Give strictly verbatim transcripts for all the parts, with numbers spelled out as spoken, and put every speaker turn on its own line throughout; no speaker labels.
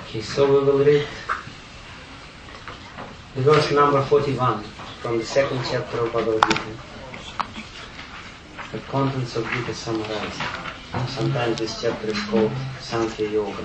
Okay, so we will read the verse number forty-one from the second chapter of Bhagavad Gita. The contents of Gita summarized. Sometimes this chapter is called Sankhya Yoga.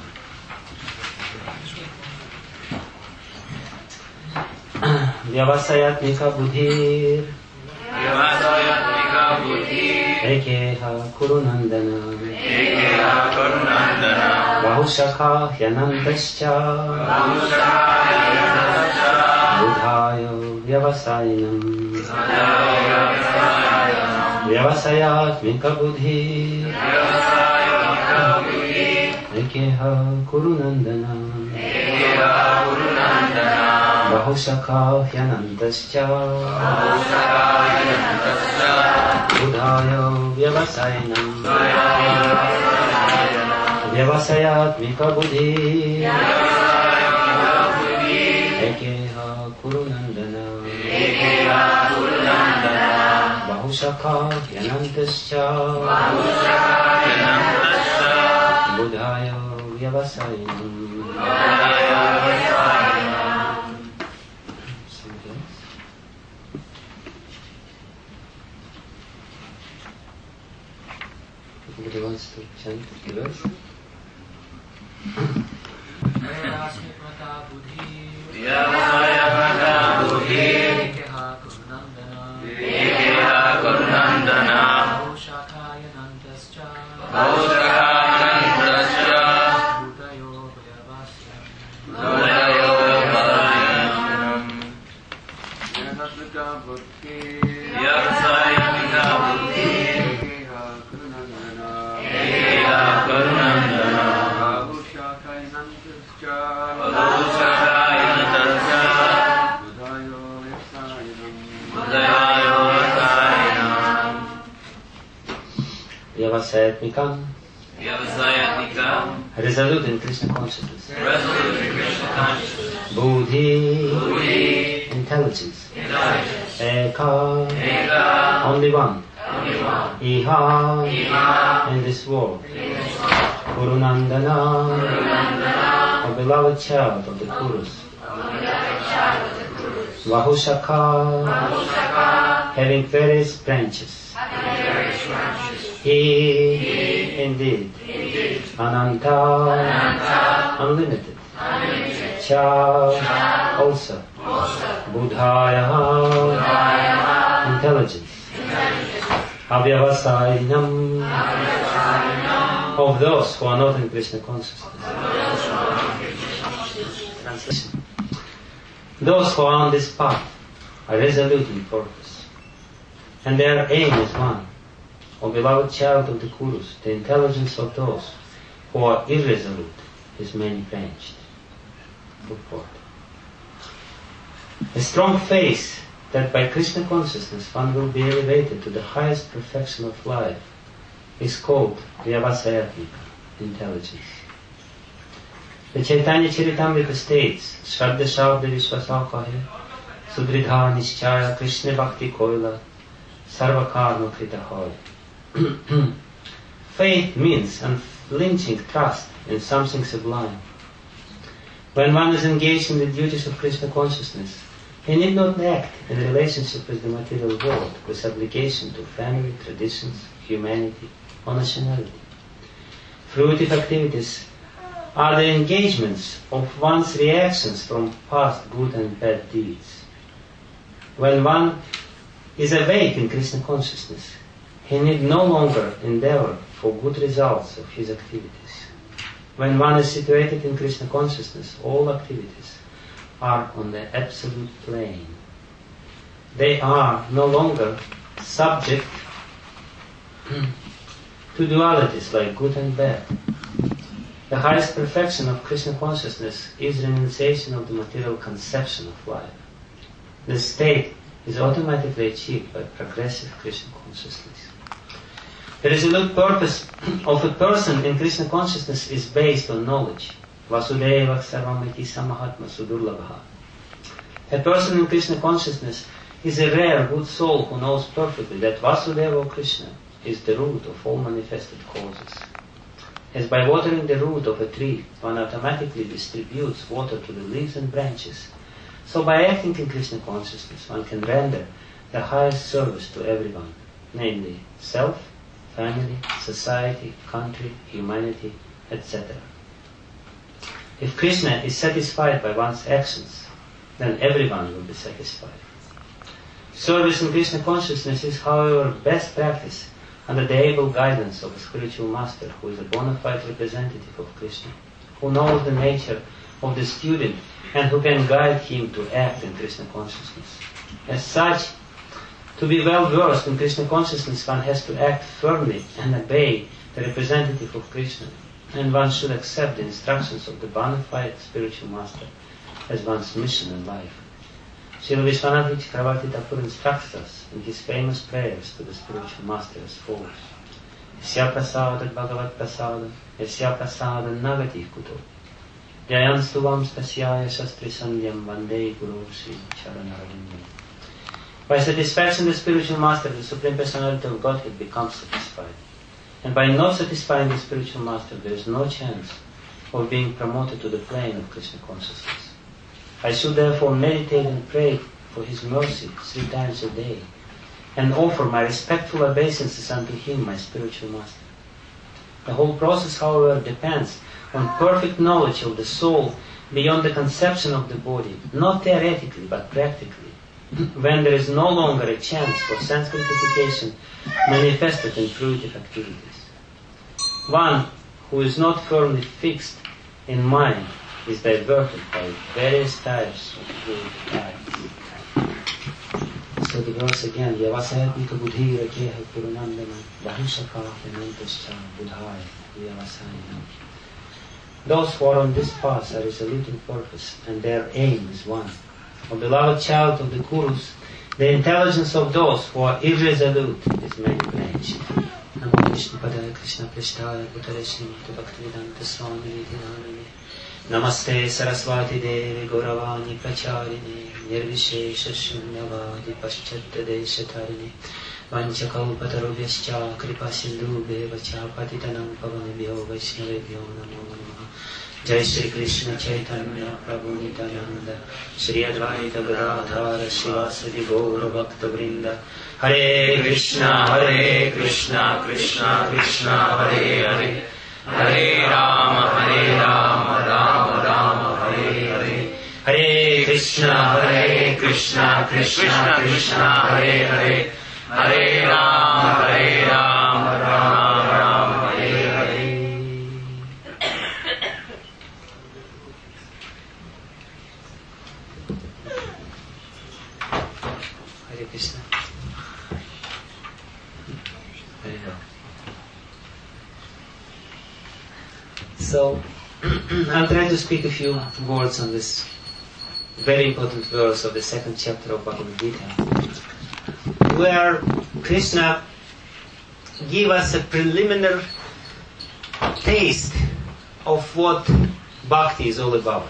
Vyavasayatmika buddhir
Vyavasayatmika buddhir
Ekeha kurunandana
Ekeha kurunandana
Bahushakha hyanantascha
Bahushakha hyanantascha
Buddhayo vyavasayinam
Buddhayo vyavasayinam
Vyavasayatmika buddhir
Vyavasayatmika buddhir
Ekeha kurunandana
Ekeha kurunandana
Bahushakha hyanantascha
Bahushakha hyanantascha
Buddhayo vyavasayinam
Buddhayo vyavasayinam
Vyavasayatmika buddhir
Vyavasayatmika buddhir
Ekeha kurunandana
Ekeha kurunandana
Bahushakha hyanantascha
Bahushakha hyanantascha
Buddhayo vyavasayinam
Buddhayo vyavasayinam.
Something else? Anybody wants to chant the verse?
Vyavasayatmika buddhir
Vyavasayatmika buddhir
Ekeha kurunandana
Ekeha kurunandana
Bahushakha hyanantascha
Bahushakha hyanantascha
Buddhayo vyavasayinam
Buddhayo vyavasayinam
Vyavasayatmika buddhir
Vyavasayatmika buddhir
Ekeha kurunandana
Ekeha kurunandana
Bahushakha hyanantascha
Bahushakha hyanantascha
Buddhayo vyavasayinam
Buddhayo vyavasayinam
Vyavasayatmika,
Vyavasayatmika
resolute in Krishna consciousness.
Resolute in Krishna consciousness
Buddhi,
Buddhi
intelligence.
Intelligence
Eka,
Eka
only one.
Only one
Iha,
Iha
in this world.
In this world
Kurunandana,
Kurunandana
a beloved child of the Kurus. Vahushakha,
Vahushakha
having various branches.
Various branches
He,
He
indeed.
Indeed
Ananta,
Ananta
unlimited.
Unlimited
Cha,
Cha
also.
Also
Buddhaya,
Buddhaya
intelligence.
Intelligence
Avyavasayinam,
Avyavasayinam
of those who are not in Krishna consciousness.
Those who are in Krishna consciousness.
Translation. Those who are on this path are resolute in purpose, and their aim is one. O beloved child of the Kurus, the intelligence of those who are irresolute is many-branched. Purport. A strong faith that by Krishna consciousness one will be elevated to the highest perfection of life is called Vyavasayatmika, intelligence. The Chaitanya Charitamrita states, Shraddha Shabda Vishwasakahe, Sudridha Nishchaya Krishna Bhakti Koila, Sarvakarma Krita Hoy. Faith means unflinching trust in something sublime. When one is engaged in the duties of Krishna consciousness, he need not act in relationship with the material world, with obligation to family, traditions, humanity, or nationality. Fruitive activities are the engagements of one's reactions from past good and bad deeds. When one is awake in Krishna consciousness, he need no longer endeavor for good results of his activities. When one is situated in Krishna consciousness, all activities are on the absolute plane. They are no longer subject to dualities like good and bad. The highest perfection of Krishna consciousness is renunciation of the material conception of life. This state is automatically achieved by progressive Krishna consciousness. The resolute purpose of a person in Krishna consciousness is based on knowledge. Vasudeva sarvamiti samahatma sudurlabha. A person in Krishna consciousness is a rare good soul who knows perfectly that Vasudeva or Krishna is the root of all manifested causes. As by watering the root of a tree, one automatically distributes water to the leaves and branches, so by acting in Krishna consciousness, one can render the highest service to everyone, namely self, family, society, country, humanity, et cetera. If Krishna is satisfied by one's actions, then everyone will be satisfied. Service in Krishna consciousness is, however, best practice under the able guidance of a spiritual master who is a bona fide representative of Krishna, who knows the nature of the student and who can guide him to act in Krishna consciousness. As such, to be well versed in Krishna consciousness, one has to act firmly and obey the representative of Krishna, and one should accept the instructions of the bona fide spiritual master as one's mission in life. Srila Vishwanath Chakravarti Thakur instructs us in his famous prayers to the spiritual master as follows: Yasya prasada bhagavat prasada, yasya prasada nagati kuto, jayan stuvam stasyaya shastri sandhyam vandei guru sri charanarvindam. By satisfaction, the spiritual master, the Supreme Personality of Godhead, becomes satisfied. And by not satisfying the spiritual master, there is no chance of being promoted to the plane of Krishna consciousness. I should therefore meditate and pray for his mercy three times a day, and offer my respectful obeisances unto him, my spiritual master. The whole process, however, depends on perfect knowledge of the soul beyond the conception of the body, not theoretically, but practically, when there is no longer a chance for sense gratification manifested in fruitive activities. One who is not firmly fixed in mind is diverted by various types of good acts. So the verse again, Yavasayatmika buddhi rakeha purunandana bahishaka anantascha buddhaya yavasayana. Those who are on this path are resolute in purpose, and their aim is one. O beloved child of the Kurus, the intelligence of those who are irresolute is many-branched. Namo Vishnu Padaya Krishna Prishtaya Bhutare Srimati Bhaktivedanta Swami Nidhanane. Namaste Saraswati Devi Gauravani Pracharini Nirvishesha Shunyavadi Paschetta Deshatarine Vanchakalpatarubhyascha Kripa Sindhubheva Patitanam Pavanebhyo Vaishnavebhyo Namo Namaha. Jai Shri Krishna Chaitanya Prabhu Nityananda Shri Advaita Gadadhara Shivasadi Gaura Bhakta Vrinda. Hare Krishna Hare Krishna Krishna Krishna Hare Hare Hare Rama Hare Rama Rama Rama Hare Hare Hare Krishna Hare Krishna Krishna Krishna Hare Hare Hare Rama Hare Rama Rama Rama Hare Hare. Hare Krishna. Hare Rama. So, I'll try to speak a few words on this very important verse of the second chapter of Bhagavad Gita, where Krishna gives us a preliminary taste of what bhakti is all about.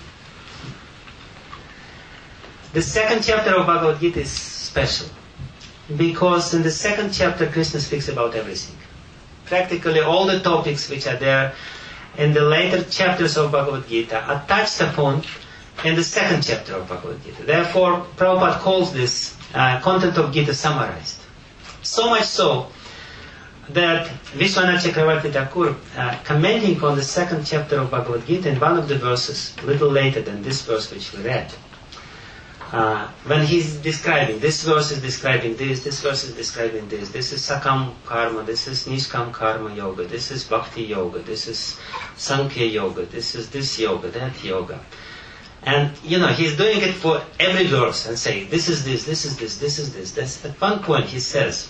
The second chapter of Bhagavad Gita is special because in the second chapter Krishna speaks about everything. Practically all the topics which are there in the later chapters of Bhagavad Gita are touched upon in the second chapter of Bhagavad Gita. Therefore, Prabhupada calls this uh, content of Gita summarized. So much so that Vishwanath Chakravarti Thakur, uh, commenting on the second chapter of Bhagavad Gita in one of the verses, a little later than this verse which we read, uh, when he's describing, this verse is describing this, this verse is describing this, this is Sakam Karma, this is Nishkam Karma Yoga, this is Bhakti Yoga, this is Sankhya Yoga, this is this yoga, that yoga. And, you know, he's doing it for every verse and saying, this is this, this is this, this is this. That's, at one point he says,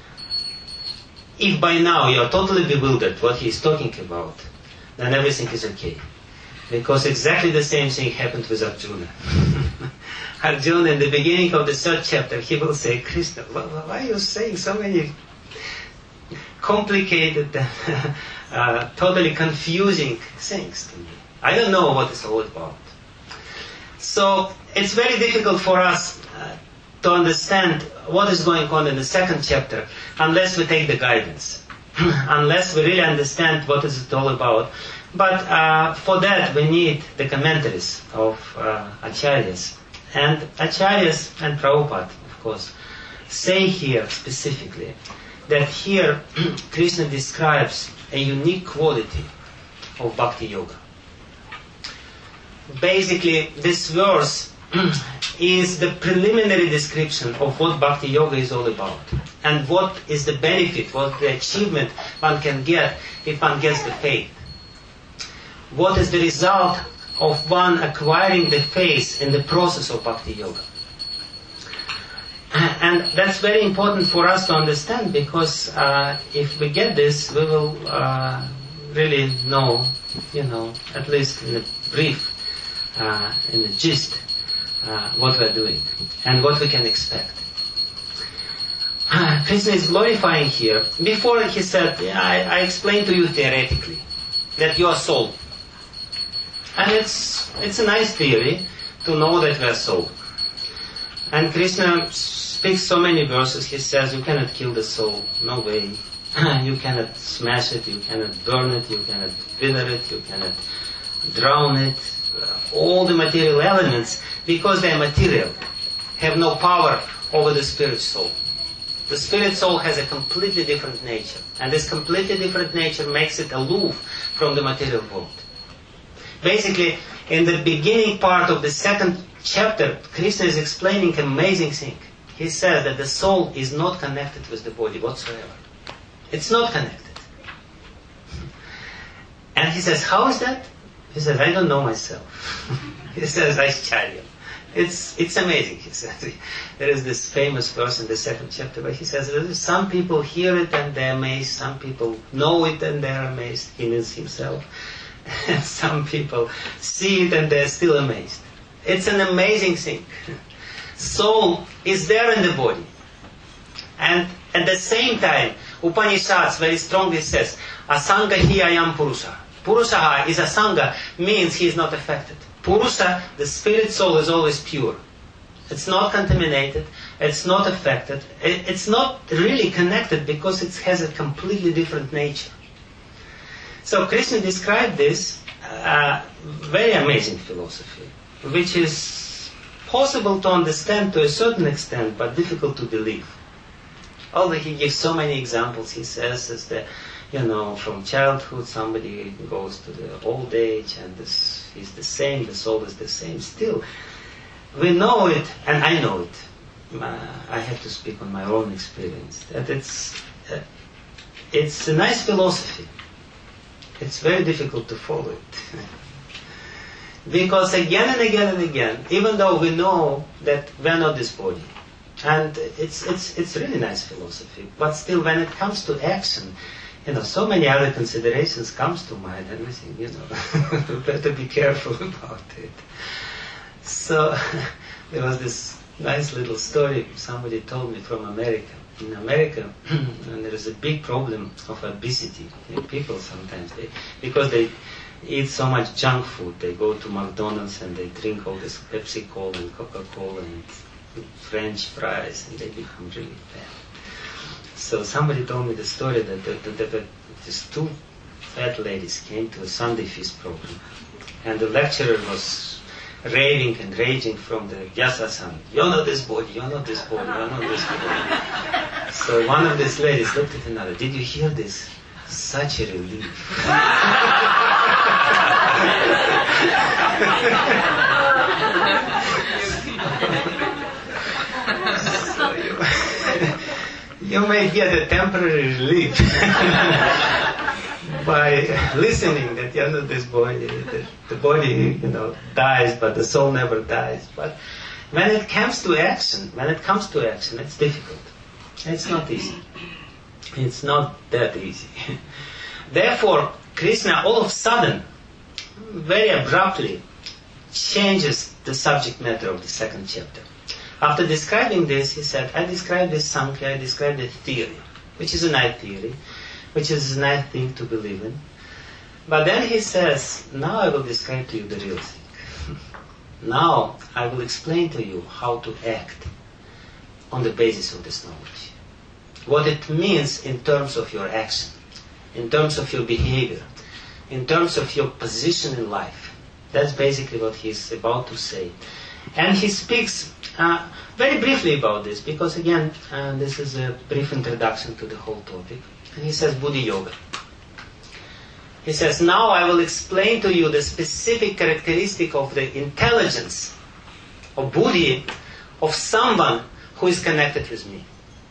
if by now you are totally bewildered what he is talking about, then everything is okay. Because exactly the same thing happened with Arjuna. Arjuna, in the beginning of the third chapter, he will say, Krishna, why are you saying so many complicated, uh, totally confusing things to me? I don't know what it's all about. So it's very difficult for us uh, to understand what is going on in the second chapter unless we take the guidance. unless we really understand what is it all about. But uh, for that we need the commentaries of uh, Acharyas. And Acharyas and Prabhupada, of course, say here specifically that here Krishna describes a unique quality of Bhakti Yoga. Basically, this verse is the preliminary description of what Bhakti Yoga is all about, and what is the benefit, what the achievement one can get if one gets the faith. What is the result of one acquiring the faith in the process of Bhakti Yoga. And that's very important for us to understand, because uh, if we get this, we will uh, really know, you know, at least in a brief, uh, in the gist, uh, what we're doing and what we can expect. Uh, Krishna is glorifying here. Before he said, yeah, I, I explained to you theoretically that you are soul. And it's it's a nice theory to know that we are soul. And Krishna speaks so many verses. He says, you cannot kill the soul. No way. You cannot smash it. You cannot burn it. You cannot wither it. You cannot drown it. All the material elements, because they are material, have no power over the spirit soul. The spirit soul has a completely different nature. And this completely different nature makes it aloof from the material world. Basically, in the beginning part of the second chapter, Krishna is explaining an amazing thing. He says that the soul is not connected with the body whatsoever. It's not connected. And he says, how is that? He says, I don't know myself. He says, Aishcharya. It's it's amazing, he says. There is this famous verse in the second chapter where he says, some people hear it and they're amazed, some people know it and they're amazed. He means himself. And some people see it and they're still amazed. It's an amazing thing. Soul is there in the body. And at the same time, Upanishads very strongly says, Asanga hi ayam purusha. Purusha is asanga, means he is not affected. Purusha, the spirit soul, is always pure. It's not contaminated, it's not affected, it's not really connected because it has a completely different nature. So Krishna described this uh, very amazing philosophy, which is possible to understand to a certain extent, but difficult to believe. Although he gives so many examples, he says, as the, you know, from childhood somebody goes to the old age and this is the same, the soul is the same. Still, we know it, and I know it. Uh, I have to speak on my own experience, that it's, uh, it's a nice philosophy. It's very difficult to follow it. Because again and again and again, even though we know that we're not this body, and it's it's it's really nice philosophy, but still when it comes to action, you know, so many other considerations comes to mind, and we think, you know, we better be careful about it. So there was this nice little story somebody told me from America. In America, and there is a big problem of obesity. People sometimes, they, because they eat so much junk food, they go to McDonald's and they drink all this Pepsi Cola and Coca-Cola and French fries, and they become really fat. So somebody told me the story that, that, that, that these two fat ladies came to a Sunday feast program, and the lecturer was raving and raging from the Vyasa-san. You're not this body, you're not this body, you're not this body. So one of these ladies looked at another. Did you hear this? Such a relief. So you, you may get a temporary relief by listening that you're not this body, that the body, you know, dies, but the soul never dies. But when it comes to action, when it comes to action, it's difficult. It's not easy. It's not that easy. Therefore, Krishna all of a sudden, very abruptly, changes the subject matter of the second chapter. After describing this, he said, I described this Sankhya, I described the theory, which is a nice theory, which is a nice thing to believe in. But then he says, now I will describe to you the real thing. Now I will explain to you how to act on the basis of this knowledge. What it means in terms of your action. in terms of your behavior, in terms of your position in life. That's basically what he's about to say. And he speaks uh, very briefly about this, because again, uh, this is a brief introduction to the whole topic. And he says, Buddhi Yoga. He says, now I will explain to you the specific characteristic of the intelligence of Buddhi of someone who is connected with me.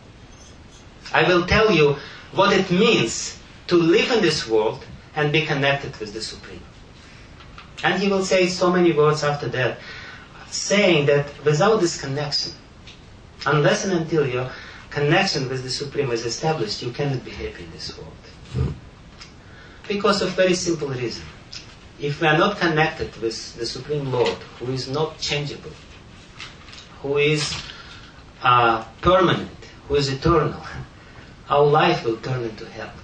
I will tell you what it means to live in this world and be connected with the Supreme. And he will say so many words after that, saying that without this connection, unless and until your connection with the Supreme is established, you cannot be happy in this world. Because of very simple reason. If we are not connected with the Supreme Lord, who is not changeable, who is uh, permanent, who is eternal, our life will turn into hell.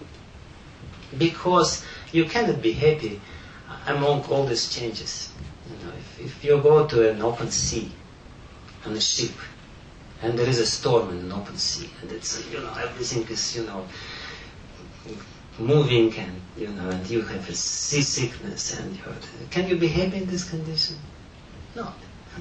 Because you cannot be happy among all these changes. You know, if, if you go to an open sea on a ship, and there is a storm in an open sea, and it's, you know, everything is, you know, moving, and you know, and you have a seasickness, and you're, can you be happy in this condition? No.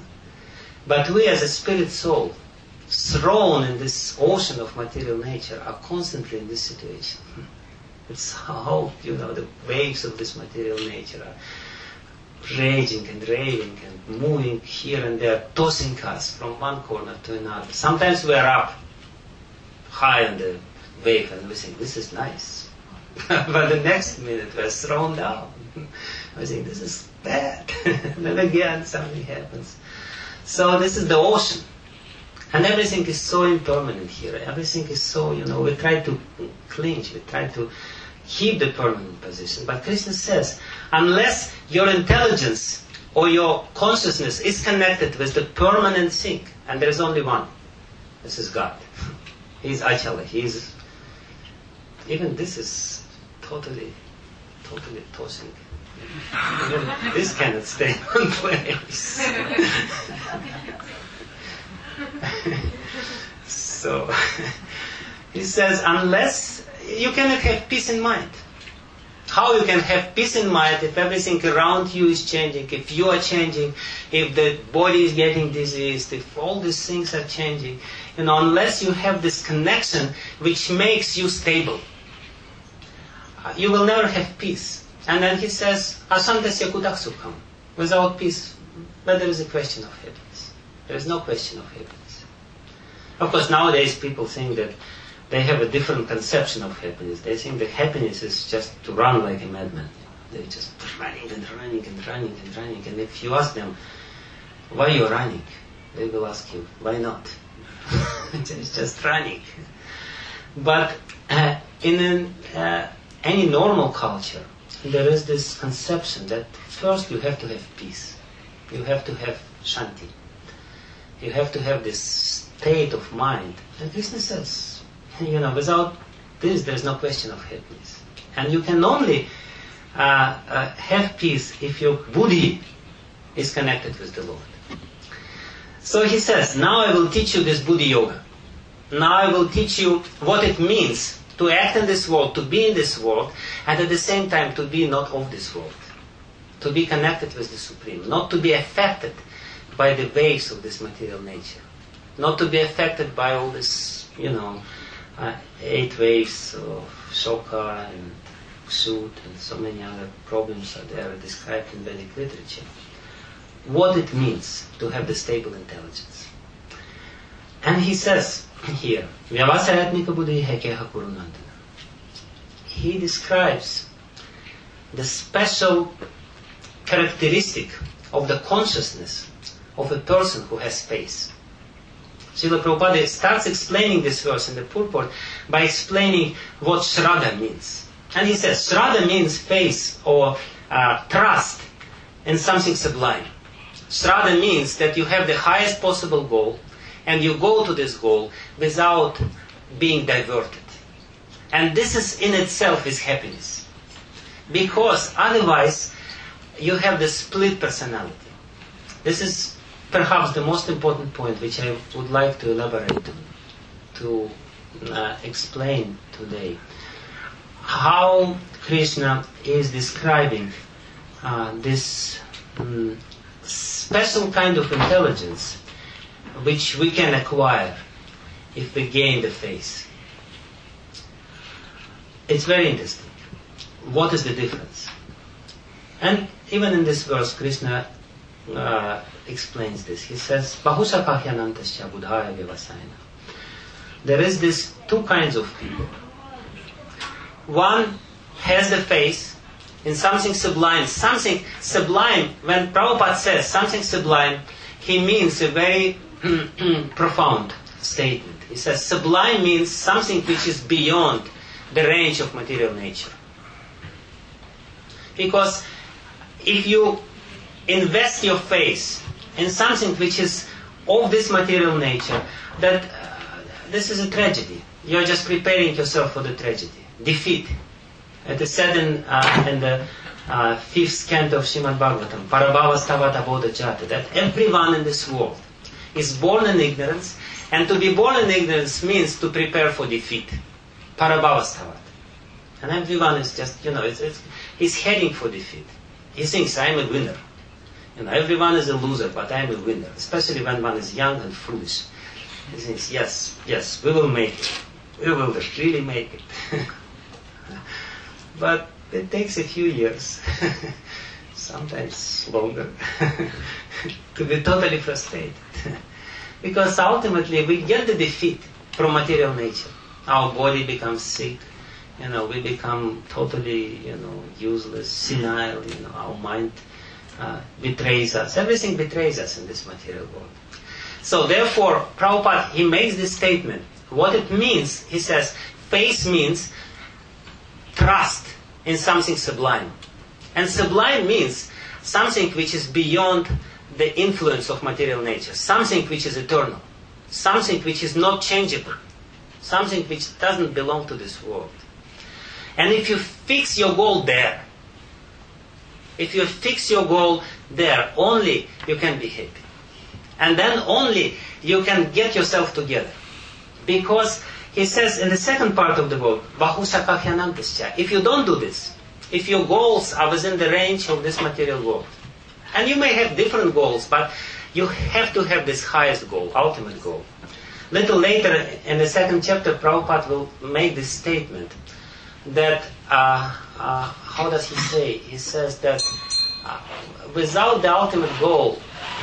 But we, as a spirit soul, thrown in this ocean of material nature, are constantly in this situation. It's how, you know, the waves of this material nature are raging and raving and moving here and there, tossing us from one corner to another. Sometimes we are up high on the wave and we think, this is nice. But the next minute we're thrown down. I think, this is bad. And then again something happens. So this is the ocean. And everything is so impermanent here. Everything is so, you know, we try to clinch, we try to keep the permanent position. But Krishna says, unless your intelligence or your consciousness is connected with the permanent thing, and there is only one, this is God. He is Achala. He is, even this is totally, totally tossing. Even this cannot stay in one place. So, he says, unless you cannot have peace in mind. How you can have peace in mind if everything around you is changing, if you are changing, if the body is getting diseased, if all these things are changing, you know, unless you have this connection which makes you stable, you will never have peace. And then he says, Asantasya kutak sukham. Without peace, but there is a question of happiness. There is no question of happiness. Of course, nowadays people think that they have a different conception of happiness. They think that happiness is just to run like a madman. They're just running and running and running and running. And if you ask them, why you're running? They will ask you, why not? It's just running. But uh, in an, uh, any normal culture, there is this conception that first you have to have peace. You have to have shanti. You have to have this state of mind. And Krishna says, you know, without this, there is no question of happiness. And you can only uh, uh, have peace if your buddhi is connected with the Lord. So he says, now I will teach you this buddhi yoga. Now I will teach you what it means to act in this world, to be in this world, and at the same time to be not of this world. To be connected with the Supreme. Not to be affected by the waves of this material nature. Not to be affected by all this, you know, uh, eight waves of Shoka and Sut and so many other problems are there described in Vedic literature. What it means to have the stable intelligence. And he says here, Vyavasayatmika buddhi hekeha kurunandana. He describes the special characteristic of the consciousness of a person who has space. Srila Prabhupada starts explaining this verse in the purport by explaining what Shraddha means. And he says, Shraddha means faith or uh, trust in something sublime. Shraddha means that you have the highest possible goal and you go to this goal without being diverted. And this is in itself is happiness. Because otherwise you have the split personality. This is perhaps the most important point which I would like to elaborate on, to uh, explain today. how Krishna is describing uh, this um, special kind of intelligence which we can acquire if we gain the faith. It's very interesting. What is the difference? And even in this verse, Krishna uh, explains this. He says, Bahusakahyanantascha buddhaya vyavasayana. There is this two kinds of people. One has the faith in something sublime. Something sublime, when Prabhupada says something sublime, he means a very profound statement. He says sublime means something which is beyond the range of material nature. Because if you invest your faith in something which is of this material nature, that uh, this is a tragedy. You're just preparing yourself for the tragedy. Defeat. It is said in, uh, in the uh, fifth canto of Srimad Bhagavatam, Parabhavastavata Bodha Jata, that everyone in this world is born in ignorance, and to be born in ignorance means to prepare for defeat. Parabhavastavata. And everyone is just, you know, it's, it's, he's heading for defeat. He thinks, I'm a winner. You know, everyone is a loser, but I'm a winner. Especially when one is young and foolish. He thinks, yes, yes, we will make it. We will really make it. But it takes a few years, sometimes longer, to be totally frustrated. Because ultimately we get the defeat from material nature. Our body becomes sick, you know, we become totally, you know, useless, senile, you know, our mind uh, betrays us. Everything betrays us in this material world. So therefore, Prabhupada, he makes this statement. What it means, he says, faith means trust in something sublime. And sublime means something which is beyond the influence of material nature, something which is eternal, something which is not changeable, something which doesn't belong to this world. And if you fix your goal there, if you fix your goal there, only you can be happy. And then only you can get yourself together. Because he says in the second part of the book, Bahusakahyanantascha, if you don't do this, if your goals are within the range of this material world, and you may have different goals, but you have to have this highest goal, ultimate goal. Little later in the second chapter, Prabhupada will make this statement that, uh, uh, how does he say? He says that uh, without the ultimate goal,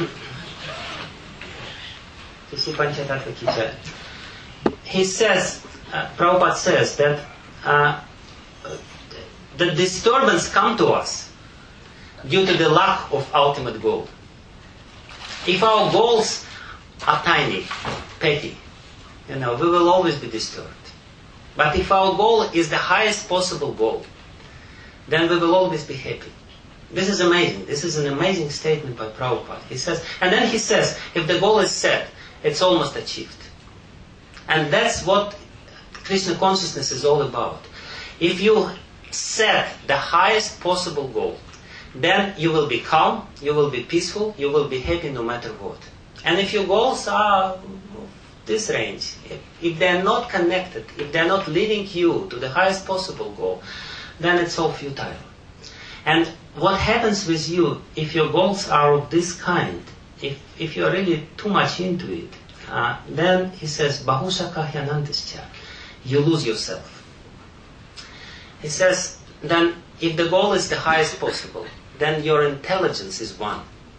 he says, uh, Prabhupada says that uh, the disturbance come to us due to the lack of ultimate goal. If our goals are tiny, petty, you know, we will always be disturbed. But if our goal is the highest possible goal, then we will always be happy. This is amazing. This is an amazing statement by Prabhupada. He says, and then he says, if the goal is set, it's almost achieved. And that's what Krishna consciousness is all about. If you set the highest possible goal, then you will be calm, you will be peaceful, you will be happy no matter what. And if your goals are this range, if, if they are not connected, if they are not leading you to the highest possible goal, then it's all futile. And what happens with you if your goals are of this kind, if, if you are really too much into it, uh, then he says, Bahusakahyanantascha, you lose yourself. He says, then if the goal is the highest possible, then your intelligence is one.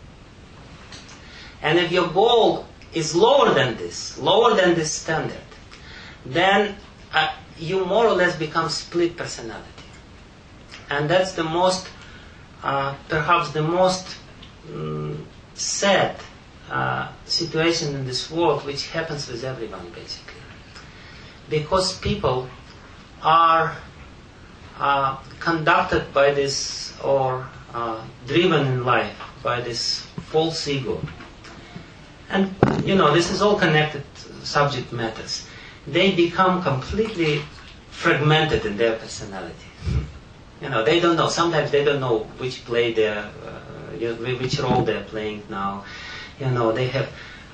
And if your goal is lower than this, lower than this standard, then uh, you more or less become split personality. And that's the most, uh, perhaps the most um, sad uh, situation in this world, which happens with everyone basically. Because people are uh, conducted by this, or uh, driven in life by this false ego. And, you know, this is all connected subject matters. They become completely fragmented in their personality. You know, they don't know. Sometimes they don't know which play they're, uh, which role they're playing now. You know, they have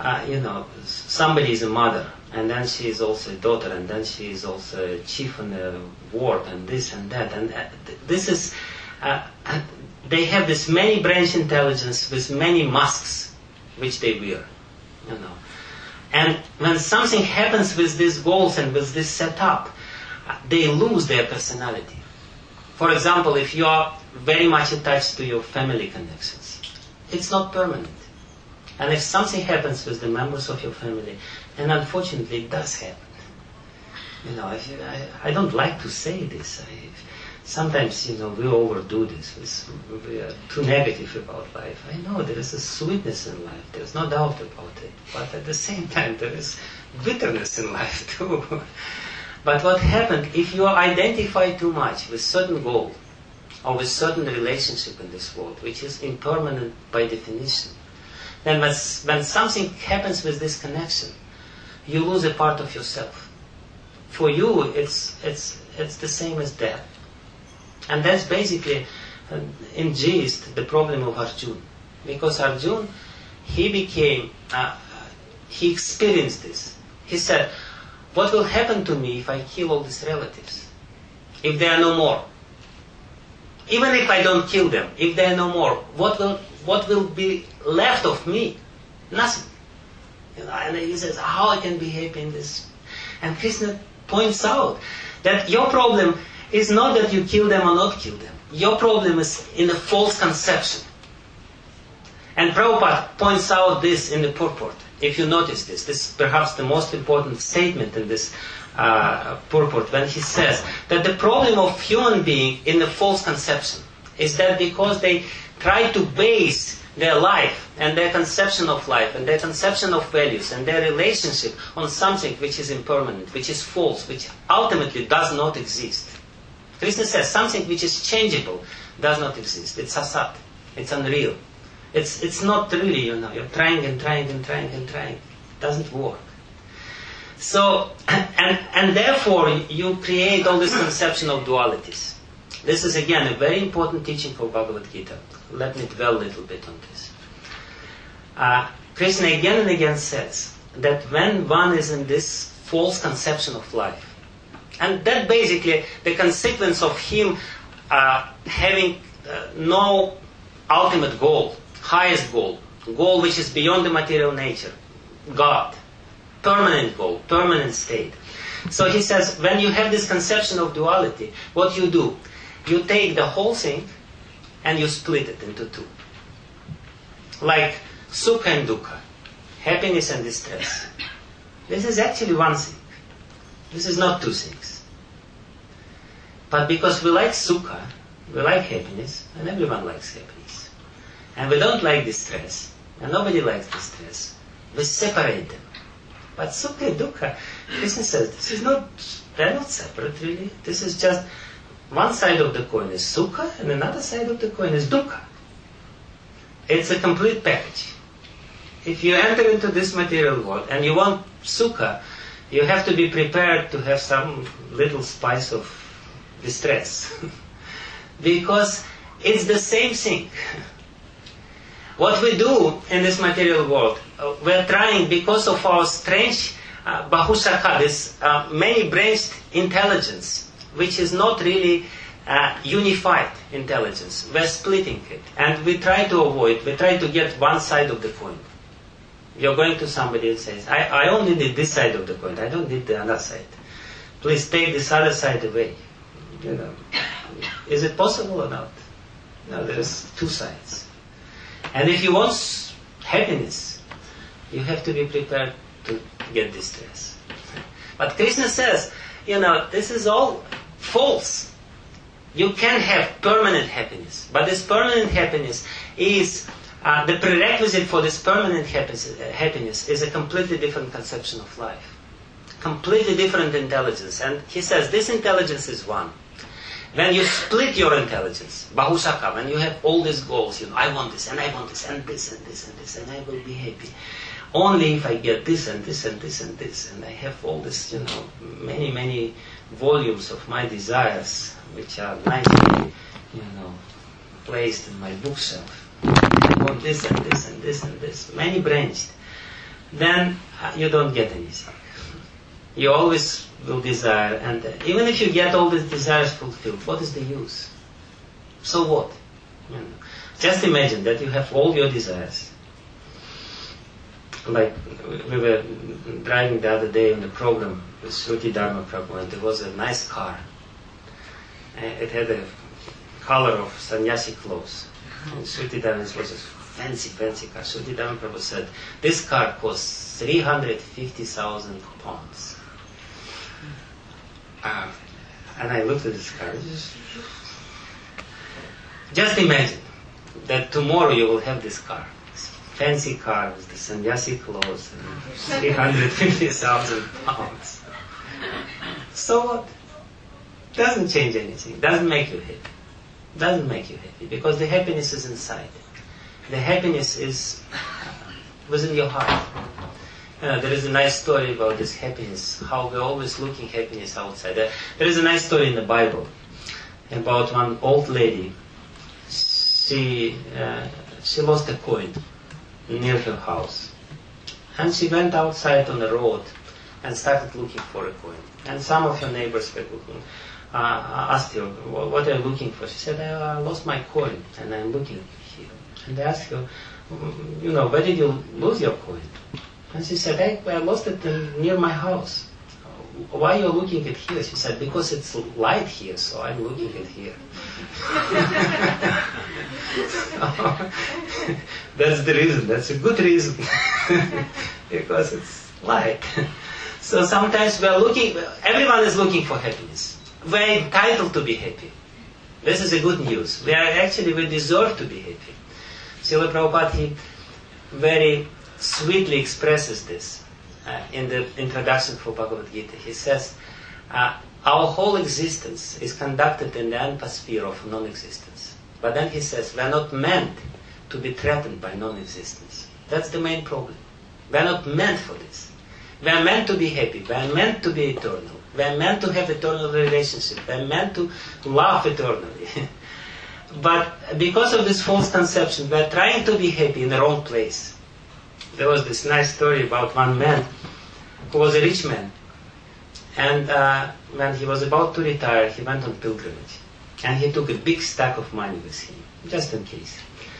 uh, you know, somebody is a mother, and then she is also a daughter, and then she is also a chief on the ward, and this and that, and uh, th- this is, uh, uh, they have this many branch intelligence with many masks which they wear, you know. And when something happens with these goals and with this setup, uh, they lose their personality. For example, if you are very much attached to your family connections, it's not permanent. And if something happens with the members of your family, and unfortunately it does happen, you know, if you, I, I don't like to say this. I, sometimes, you know, we overdo this. It's, we are too negative about life. I know there is a sweetness in life. There's no doubt about it. But at the same time, there is bitterness in life too. But what happened, if you identify too much with certain goal, or with certain relationship in this world, which is impermanent by definition, then when, when something happens with this connection, you lose a part of yourself. For you, it's it's it's the same as death. And that's basically, uh, in gist, the problem of Arjuna. Because Arjuna, he became, uh, he experienced this. He said, what will happen to me if I kill all these relatives? If there are no more? Even if I don't kill them, if there are no more, what will what will be left of me? Nothing. You know, and he says, how I can be happy in this? And Krishna points out that your problem is not that you kill them or not kill them. Your problem is in a false conception. And Prabhupada points out this in the purport. If you notice this, this is perhaps the most important statement in this uh, purport, when he says that the problem of human being in the false conception is that because they try to base their life and their conception of life and their conception of values and their relationship on something which is impermanent, which is false, which ultimately does not exist. Krishna says something which is changeable does not exist. It's asat. It's unreal. It's it's not really, you know, you're trying and trying and trying and trying. It doesn't work. So, and, and therefore you create all this conception of dualities. This is again a very important teaching for Bhagavad Gita. Let me dwell a little bit on this. Uh, Krishna again and again says that when one is in this false conception of life, and that basically the consequence of him uh, having uh, no ultimate goal, highest goal, goal which is beyond the material nature, God, permanent goal, permanent state. So he says, when you have this conception of duality, what you do, you take the whole thing and you split it into two. Like sukha and dukkha, happiness and distress. This is actually one thing. This is not two things. But because we like sukha, we like happiness, and everyone likes happiness. And we don't like distress, and nobody likes distress. We separate them. But sukha and dukkha, Krishna says, this is not, they're not separate really. This is just, one side of the coin is sukha, and another side of the coin is dukkha. It's a complete package. If you enter into this material world and you want sukha, you have to be prepared to have some little spice of distress. Because it's the same thing. What we do in this material world, uh, we're trying, because of our strange uh, Bahushaka, this uh, many-branched intelligence, which is not really uh, unified intelligence. We're splitting it. And we try to avoid, we try to get one side of the coin. You're going to somebody and says, I, I only need this side of the coin, I don't need the other side. Please take this other side away. You know, is it possible or not? No, there's two sides. And if you want happiness, you have to be prepared to get distress. But Krishna says, you know, this is all false. You can have permanent happiness, but this permanent happiness is, uh, the prerequisite for this permanent happiness, uh, happiness is a completely different conception of life. Completely different intelligence. And he says, this intelligence is one. When you split your intelligence, Bahushaka, when you have all these goals, you know, I want this, and I want this, and this, and this, and this, and I will be happy. Only if I get this, and this, and this, and this, and I have all this, you know, many, many volumes of my desires, which are nicely, you know, placed in my bookshelf. I want this, and this, and this, and this, many branched. then uh, you don't get anything. You always will desire, and uh, even if you get all these desires fulfilled, what is the use? So what? You know, just imagine that you have all your desires. Like we were driving the other day on the program with Shruti Dharma Prabhu, and there was a nice car. Uh, it had a color of sannyasi clothes. And Shruti Dharma was a fancy, fancy car. Shruti Dharma Prabhu said, this car costs three hundred fifty thousand pounds. Uh, and I looked at this car. Just, just imagine that tomorrow you will have this car. This fancy car with the sannyasi clothes and three hundred fifty thousand pounds. So what? Doesn't change anything. Doesn't make you happy. Doesn't make you happy because the happiness is inside. The happiness is within your heart. Uh, there is a nice story about this happiness, how we're always looking happiness outside. Uh, there is a nice story in the Bible about one old lady. She uh, she lost a coin near her house. And she went outside on the road and started looking for a coin. And some of her neighbors were looking, uh, asked her, what are you looking for? She said, I lost my coin and I'm looking here. And they asked her, you know, where did you lose your coin? And she said, I, I lost it in, near my house. Why are you looking at here? She said, because it's light here, so I'm looking at here. That's the reason. That's a good reason. Because it's light. So sometimes we are looking, everyone is looking for happiness. We are entitled to be happy. This is a good news. We are actually, we deserve to be happy. Srila Prabhupada, he very sweetly expresses this uh, in the introduction for Bhagavad Gita. He says, uh, our whole existence is conducted in the atmosphere of non-existence. But then he says, we are not meant to be threatened by non-existence. That's the main problem. We are not meant for this. We are meant to be happy. We are meant to be eternal. We are meant to have eternal relationship. We are meant to love eternally. But because of this false conception, we are trying to be happy in the wrong place. There was this nice story about one man who was a rich man. And uh, when he was about to retire, he went on pilgrimage. And he took a big stack of money with him, just in case.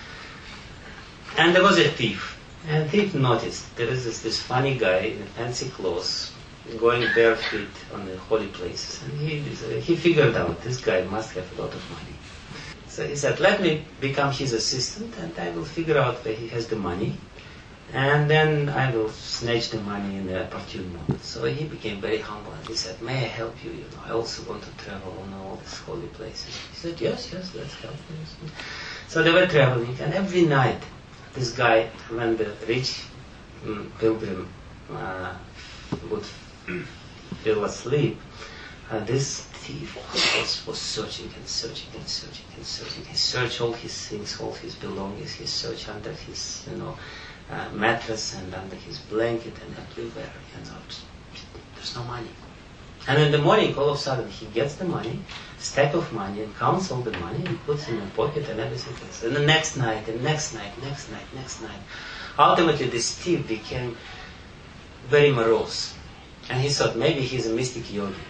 And there was a thief. And the thief noticed there is this, this funny guy in fancy clothes going barefoot on the holy places. And he, he figured out this guy must have a lot of money. So he said, let me become his assistant and I will figure out where he has the money. And then I will snatch the money in the opportune moment. So he became very humble and he said, may I help you? You know, I also want to travel on all these holy places. He said, yes, yes, let's help you. So they were traveling, and every night this guy, when the rich um, pilgrim uh, would fell asleep, uh, this thief was, was searching and searching and searching and searching. He searched all his things, all his belongings. He searched under his, you know, Uh, mattress and under his blanket and everywhere, you know, there's no money. And in the morning, all of a sudden, he gets the money, stack of money, and counts all the money, and puts it in the pocket and everything else. And the next night, and next night, next night, next night. Ultimately, this thief became very morose. And he thought, maybe he's a mystic yogi.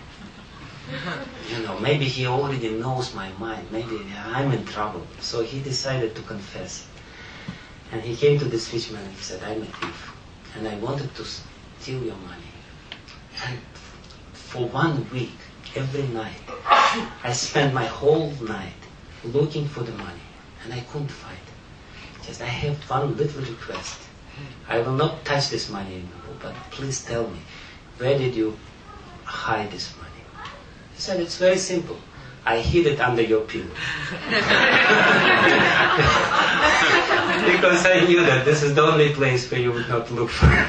You know, maybe he already knows my mind. Maybe I'm in trouble. So he decided to confess. And he came to this rich man and he said, I'm a thief. And I wanted to steal your money. And for one week, every night, I spent my whole night looking for the money. And I couldn't find it. Just, I have one little request. I will not touch this money anymore, but please tell me, where did you hide this money? He said, it's very simple. I hid it under your pillow. Because I knew that this is the only place where you would not look for it.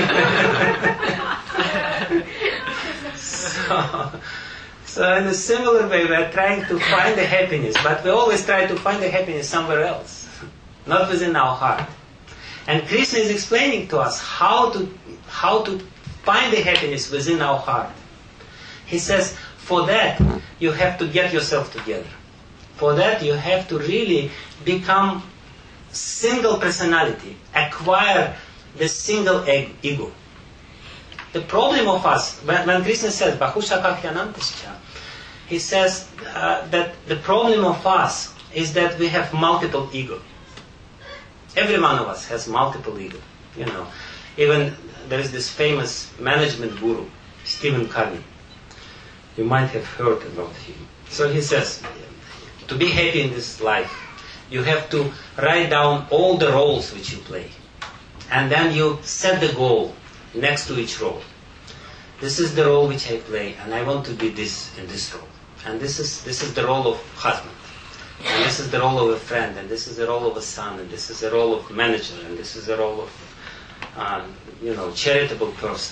so, so in a similar way, we are trying to find the happiness, but we always try to find the happiness somewhere else, not within our heart. And Krishna is explaining to us how to how to find the happiness within our heart. He says, for that, you have to get yourself together. For that, you have to really become single personality, acquire this single egg, ego. The problem of us, when, when Krishna says, Bahusha Kakyanantascha, he says uh, that the problem of us is that we have multiple ego. Every one of us has multiple ego. You know, even there is this famous management guru, Stephen Covey. You might have heard about him. So he says, to be happy in this life, you have to write down all the roles which you play. And then you set the goal next to each role. This is the role which I play, and I want to be this in this role. And this is this is the role of husband. And this is the role of a friend, and this is the role of a son, and this is the role of manager, and this is the role of, um, you know, charitable person.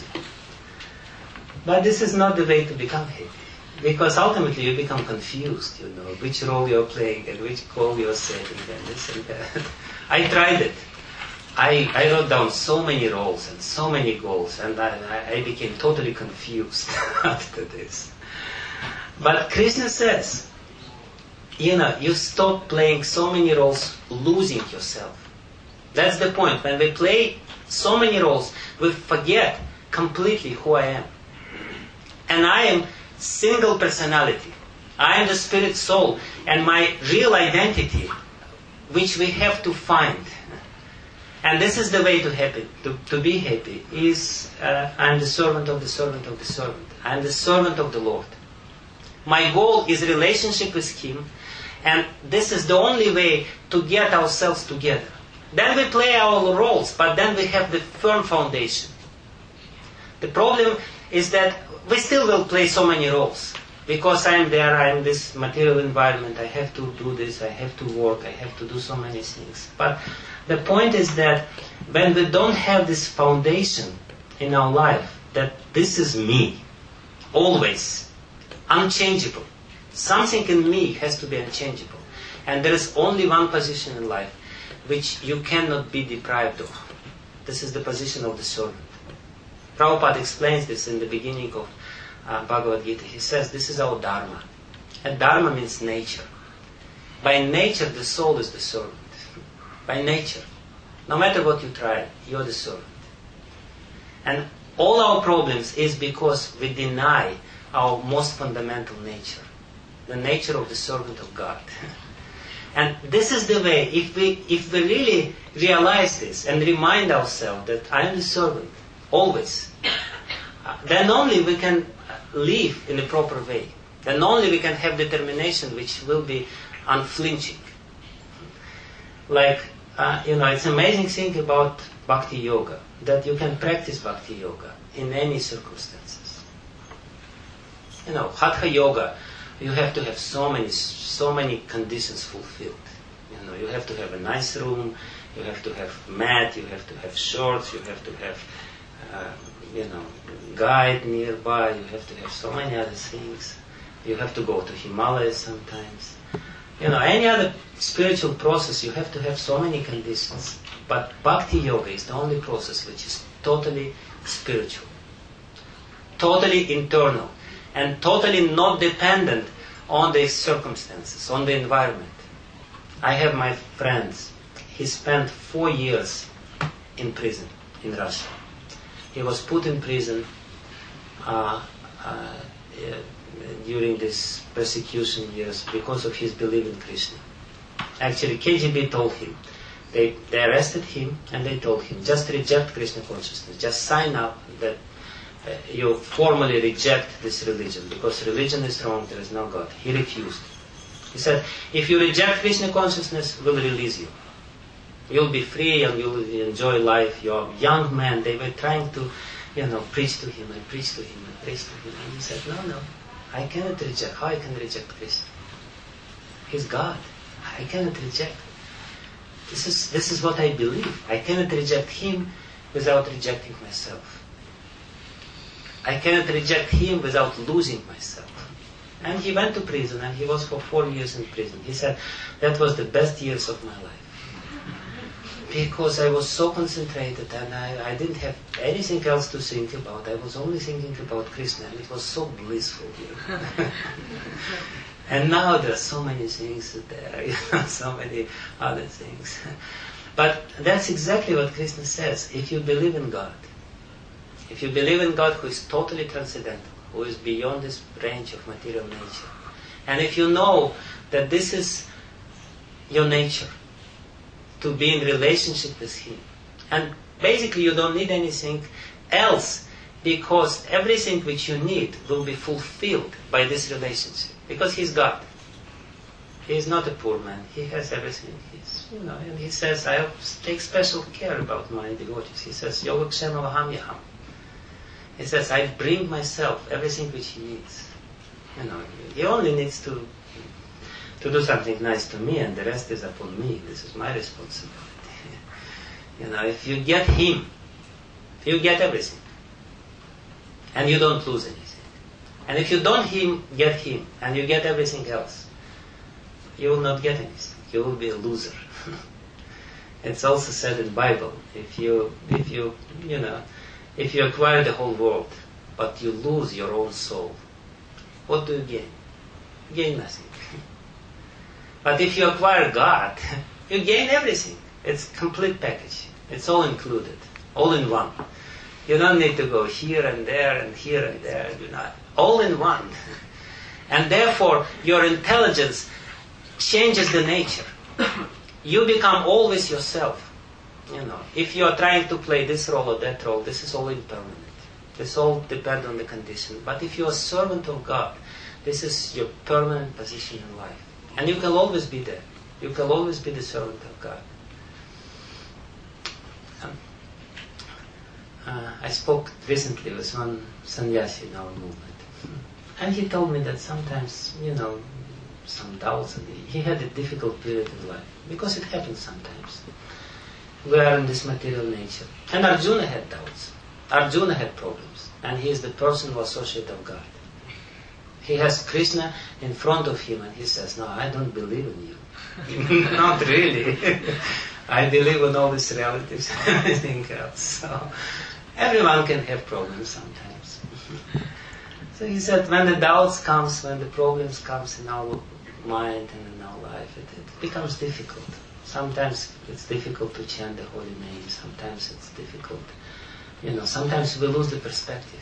But this is not the way to become happy. Because ultimately you become confused, you know, which role you're playing and which goal you're setting and this and that. I tried it. I, I wrote down so many roles and so many goals, and I, I became totally confused after this. But Krishna says, you know, you stop playing so many roles, losing yourself. That's the point. When we play so many roles, we forget completely who I am. And I am single personality. I am the spirit soul, and my real identity, which we have to find. And this is the way to happy, to, to be happy, is uh, I am the servant of the servant of the servant. I am the servant of the Lord. My goal is relationship with Him, and this is the only way to get ourselves together. Then we play our roles, but then we have the firm foundation. The problem is that we still will play so many roles. Because I am there, I am in this material environment, I have to do this, I have to work, I have to do so many things. But the point is that when we don't have this foundation in our life, that this is me, always, unchangeable. Something in me has to be unchangeable. And there is only one position in life which you cannot be deprived of. This is the position of the servant. Prabhupada explains this in the beginning of uh, Bhagavad Gita. He says, this is our dharma. And dharma means nature. By nature, the soul is the servant. By nature. No matter what you try, you're the servant. And all our problems is because we deny our most fundamental nature. The nature of the servant of God. And this is the way, if we if we really realize this and remind ourselves that I am the servant, always, uh, then only we can live in the proper way. Then only we can have determination which will be unflinching. Like, uh, you know, it's an amazing thing about Bhakti Yoga, that you can practice Bhakti Yoga in any circumstances. You know, Hatha Yoga, you have to have so many, so many conditions fulfilled. You know, you have to have a nice room, you have to have mat, you have to have shorts, you have to have, uh, you know, guide nearby, you have to have so many other things. You have to go to Himalayas sometimes. You know, any other spiritual process, you have to have so many conditions. But Bhakti Yoga is the only process which is totally spiritual, totally internal, and totally not dependent on the circumstances, on the environment. I have my friends. He spent four years in prison in Russia. He was put in prison uh, uh, during these persecution years because of his belief in Krishna. Actually, K G B told him, they, they arrested him and they told him, just reject Krishna consciousness, just sign up that uh, you formally reject this religion, because religion is wrong, there is no God. He refused. He said, if you reject Krishna consciousness, we'll release you. You'll be free and you'll enjoy life. You're a young man. They were trying to, you know, preach to him and preach to him and preach to him. And he said, no, no, I cannot reject. How I can reject Krishna? He's God. I cannot reject. This is, this is what I believe. I cannot reject Him without rejecting myself. I cannot reject Him without losing myself. And he went to prison, and he was for four years in prison. He said, that was the best years of my life. Because I was so concentrated, and I, I didn't have anything else to think about. I was only thinking about Krishna, and it was so blissful here. And now there are so many things there, you know, so many other things. But that's exactly what Krishna says. If you believe in God, if you believe in God who is totally transcendental, who is beyond this range of material nature, and if you know that this is your nature, to be in relationship with Him, and basically you don't need anything else, because everything which you need will be fulfilled by this relationship, because He's God. He is not a poor man. He has everything. He's, you know, and He says, I take special care about my devotees. He says, Yogakshema vaham yaham. He says, I bring myself everything which he needs. You know, he only needs to to do something nice to me, and the rest is upon me. This is my responsibility. You know, if you get him, if you get everything, and you don't lose anything, and if you don't him get him, and you get everything else, you will not get anything. You will be a loser. It's also said in the Bible, if you, if you, you know, if you acquire the whole world, but you lose your own soul, what do you gain? You gain nothing. But if you acquire God, you gain everything. It's a complete package. It's all included, all in one. You don't need to go here and there and here and there. You know, all in one. And therefore, your intelligence changes the nature. You become always yourself. You know, if you are trying to play this role or that role, this is all impermanent. This all depends on the condition. But if you are a servant of God, this is your permanent position in life. And you can always be there. You can always be the servant of God. Um, uh, I spoke recently with one sannyasi in our movement. And he told me that sometimes, you know, some doubts, and he had a difficult period in life. Because it happens sometimes. We are in this material nature. And Arjuna had doubts. Arjuna had problems. And he is the person who associates of God. He has Krishna in front of him and he says, no, I don't believe in you. Not really. I believe in all these relatives and everything else. So everyone can have problems sometimes. So he said, when the doubts comes, when the problems comes in our mind and in our life, it, it becomes difficult. Sometimes it's difficult to chant the holy name. Sometimes it's difficult. You know, sometimes we lose the perspective.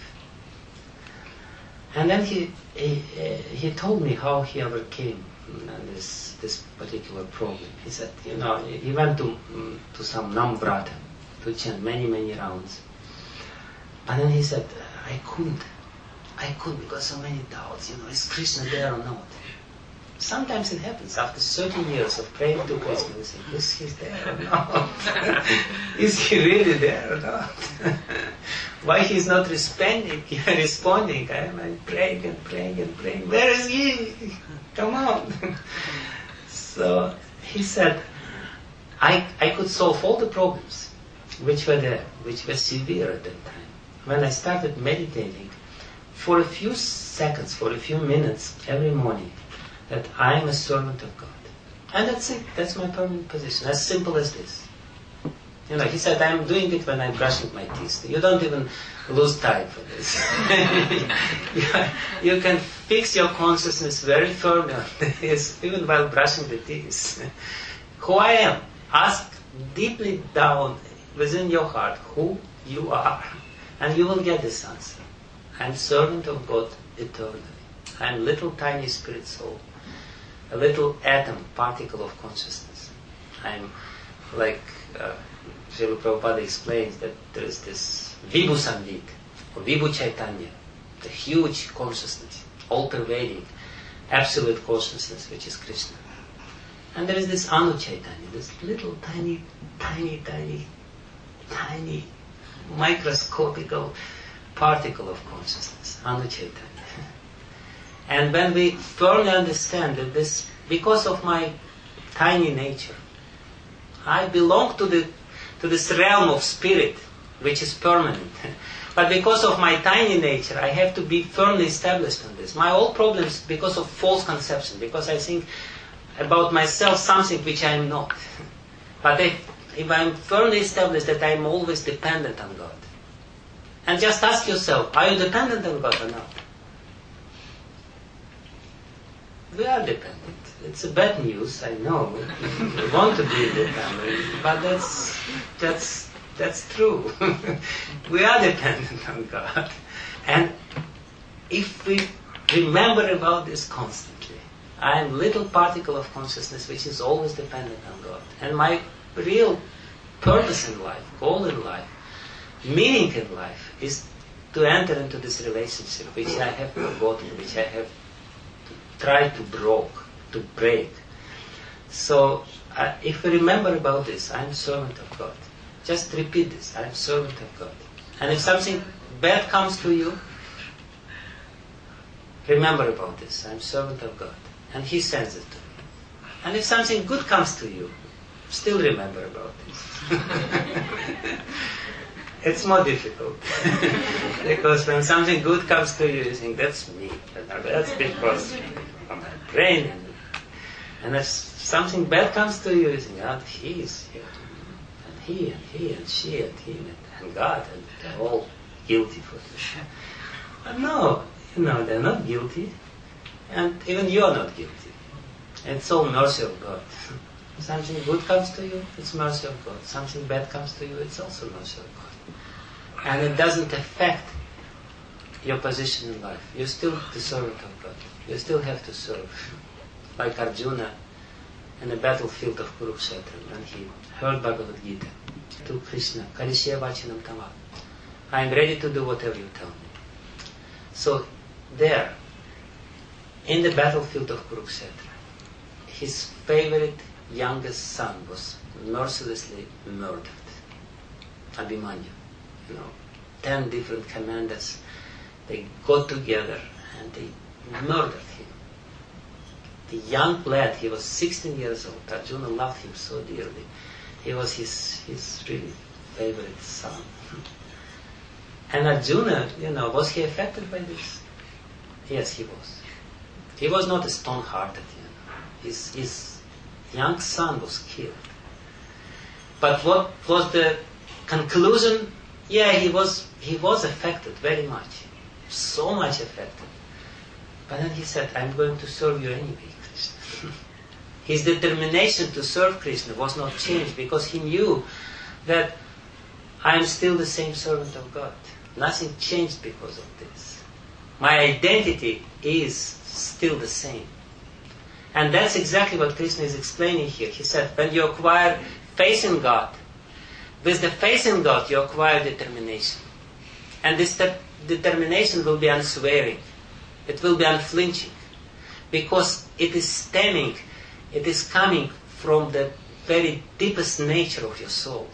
And then he he, he told me how he overcame this this particular problem. He said, you know, he went to to some Nambrata to chant many many rounds, and then he said, I couldn't, I couldn't because so many doubts. You know, is Krishna there or not? Sometimes it happens after thirty years of praying to Krishna. We think, is he there or not? Is he really there or not? Why he's not responding? responding? I'm praying and praying and praying. Where is he? Come on. So he said, I, I could solve all the problems which were there, which were severe at that time. When I started meditating, for a few seconds, for a few minutes every morning, that I am a servant of God. And that's it. That's my permanent position. As simple as this. You know, he said, I'm doing it when I'm brushing my teeth. You don't even lose time for this. you, you can fix your consciousness very firmly on this, even while brushing the teeth. Who I am. Ask deeply down within your heart who you are. And you will get this answer. I'm servant of God eternally. I'm little tiny spirit soul. A little atom, particle of consciousness. I'm like... Uh, Srila Prabhupada explains that there is this Vibhu Samvik, or Vibhu Chaitanya, the huge consciousness, all-pervading, absolute consciousness, which is Krishna. And there is this Anu Chaitanya, this little tiny, tiny, tiny, tiny, microscopical particle of consciousness, Anu Chaitanya. And when we firmly understand that this, because of my tiny nature, I belong to the to this realm of spirit, which is permanent. But because of my tiny nature, I have to be firmly established on this. My all problems because of false conception, because I think about myself something which I am not. But if, if I'm firmly established that I'm always dependent on God, and just ask yourself, are you dependent on God or not? We are dependent. it's a bad news, I know. We want to be in the family, but that's that's that's true. We are dependent on God. And if we remember about this constantly, I am little particle of consciousness which is always dependent on God. And my real purpose in life, goal in life, meaning in life is to enter into this relationship which I have forgotten, which I have tried to broke, to break. So uh, if we remember about this, I am servant of God. Just repeat this, I am servant of God. And if something bad comes to you, remember about this, I am servant of God. And He sends it to me. And if something good comes to you, still remember about this. It's more difficult. Because when something good comes to you, you think, that's me. That's because of my brain. And if something bad comes to you, you think, oh, He is here. And he, and he, and she, and him, and God, and they're all guilty for this. But no, you know, they're not guilty. And even you are not guilty. It's all mercy of God. Something good comes to you, it's mercy of God. Something bad comes to you, it's also mercy of God. And it doesn't affect your position in life. You're still the servant of God. You still have to serve. Like Arjuna in the battlefield of Kurukshetra, when he heard Bhagavad Gita, to Krishna, Karishya Vachanam Tama. I am ready to do whatever you tell me. So there, in the battlefield of Kurukshetra, his favorite youngest son was mercilessly murdered. Abhimanyu. You know, ten different commanders, they got together and they murdered him. The young lad, he was sixteen years old. Arjuna loved him so dearly. He was his, his really favorite son. And Arjuna, you know, was he affected by this? Yes, he was. He was not a stone-hearted, you know. His, his young son was killed. But what was the conclusion? Yeah, he was he was affected very much. So much affected. But then he said, I'm going to serve you anyway, Krishna. His determination to serve Krishna was not changed because he knew that I am still the same servant of God. Nothing changed because of this. My identity is still the same. And that's exactly what Krishna is explaining here. He said, when you acquire faith in God, with the faith in God you acquire determination. And this de- determination will be unswearing. It will be unflinching. Because it is stemming, it is coming from the very deepest nature of your soul.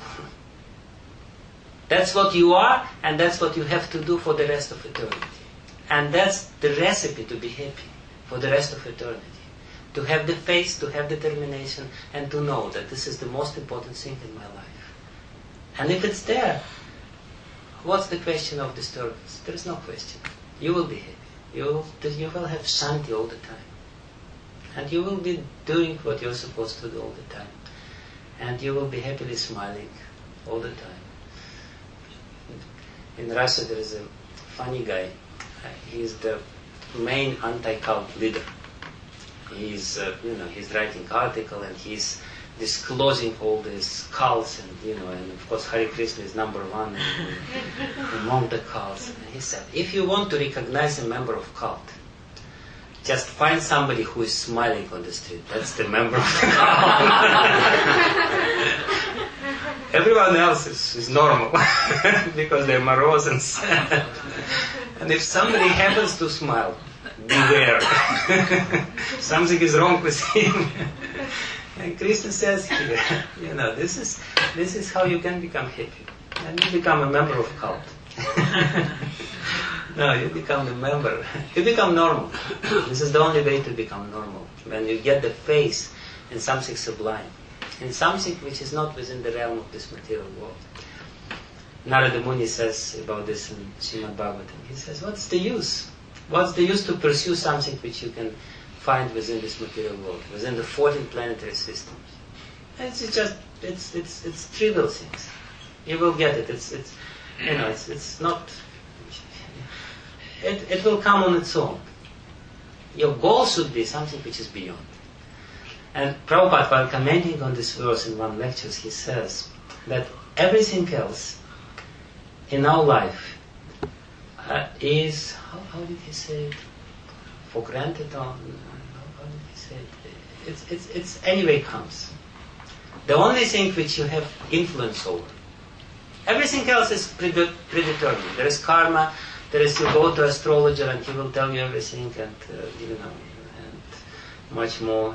That's what you are, and that's what you have to do for the rest of eternity. And that's the recipe to be happy for the rest of eternity. To have the faith, to have determination, and to know that this is the most important thing in my life. And if it's there, what's the question of disturbance? There is no question. You will be happy. You will, you will have shanti all the time. And you will be doing what you're supposed to do all the time. And you will be happily smiling all the time. In Russia there is a funny guy. He is the main anti-cult leader. He's, uh, you know, he's writing article and he's disclosing all these cults, and you know, and of course Hare Krishna is number one among the cults. And he said, if you want to recognize a member of cult, just find somebody who is smiling on the street. That's the member of the cult. Everyone else is, is normal because they're morose and sad. And if somebody happens to smile, beware. Something is wrong with him. And Krishna says here, you know, this is this is how you can become happy. And you become a member of cult. No, you become a member. You become normal. This is the only way to become normal. When you get the faith in something sublime, in something which is not within the realm of this material world. Narada Muni says about this in Srimad Bhagavatam. He says, what's the use? What's the use to pursue something which you can find within this material world, within the fourteen planetary systems? It's just, it's it's it's trivial things. You will get it. It's it's you know, it's it's not. It it will come on its own. Your goal should be something which is beyond. And Prabhupada, while commenting on this verse in one lecture, he says that everything else in our life uh, is, how, how did he say it? For granted on, how did he say it? It's, it's, it's anyway comes. The only thing which you have influence over. Everything else is prede- predetermined. There is karma, there is you go to astrologer and he will tell you everything and, uh, you know, and much more.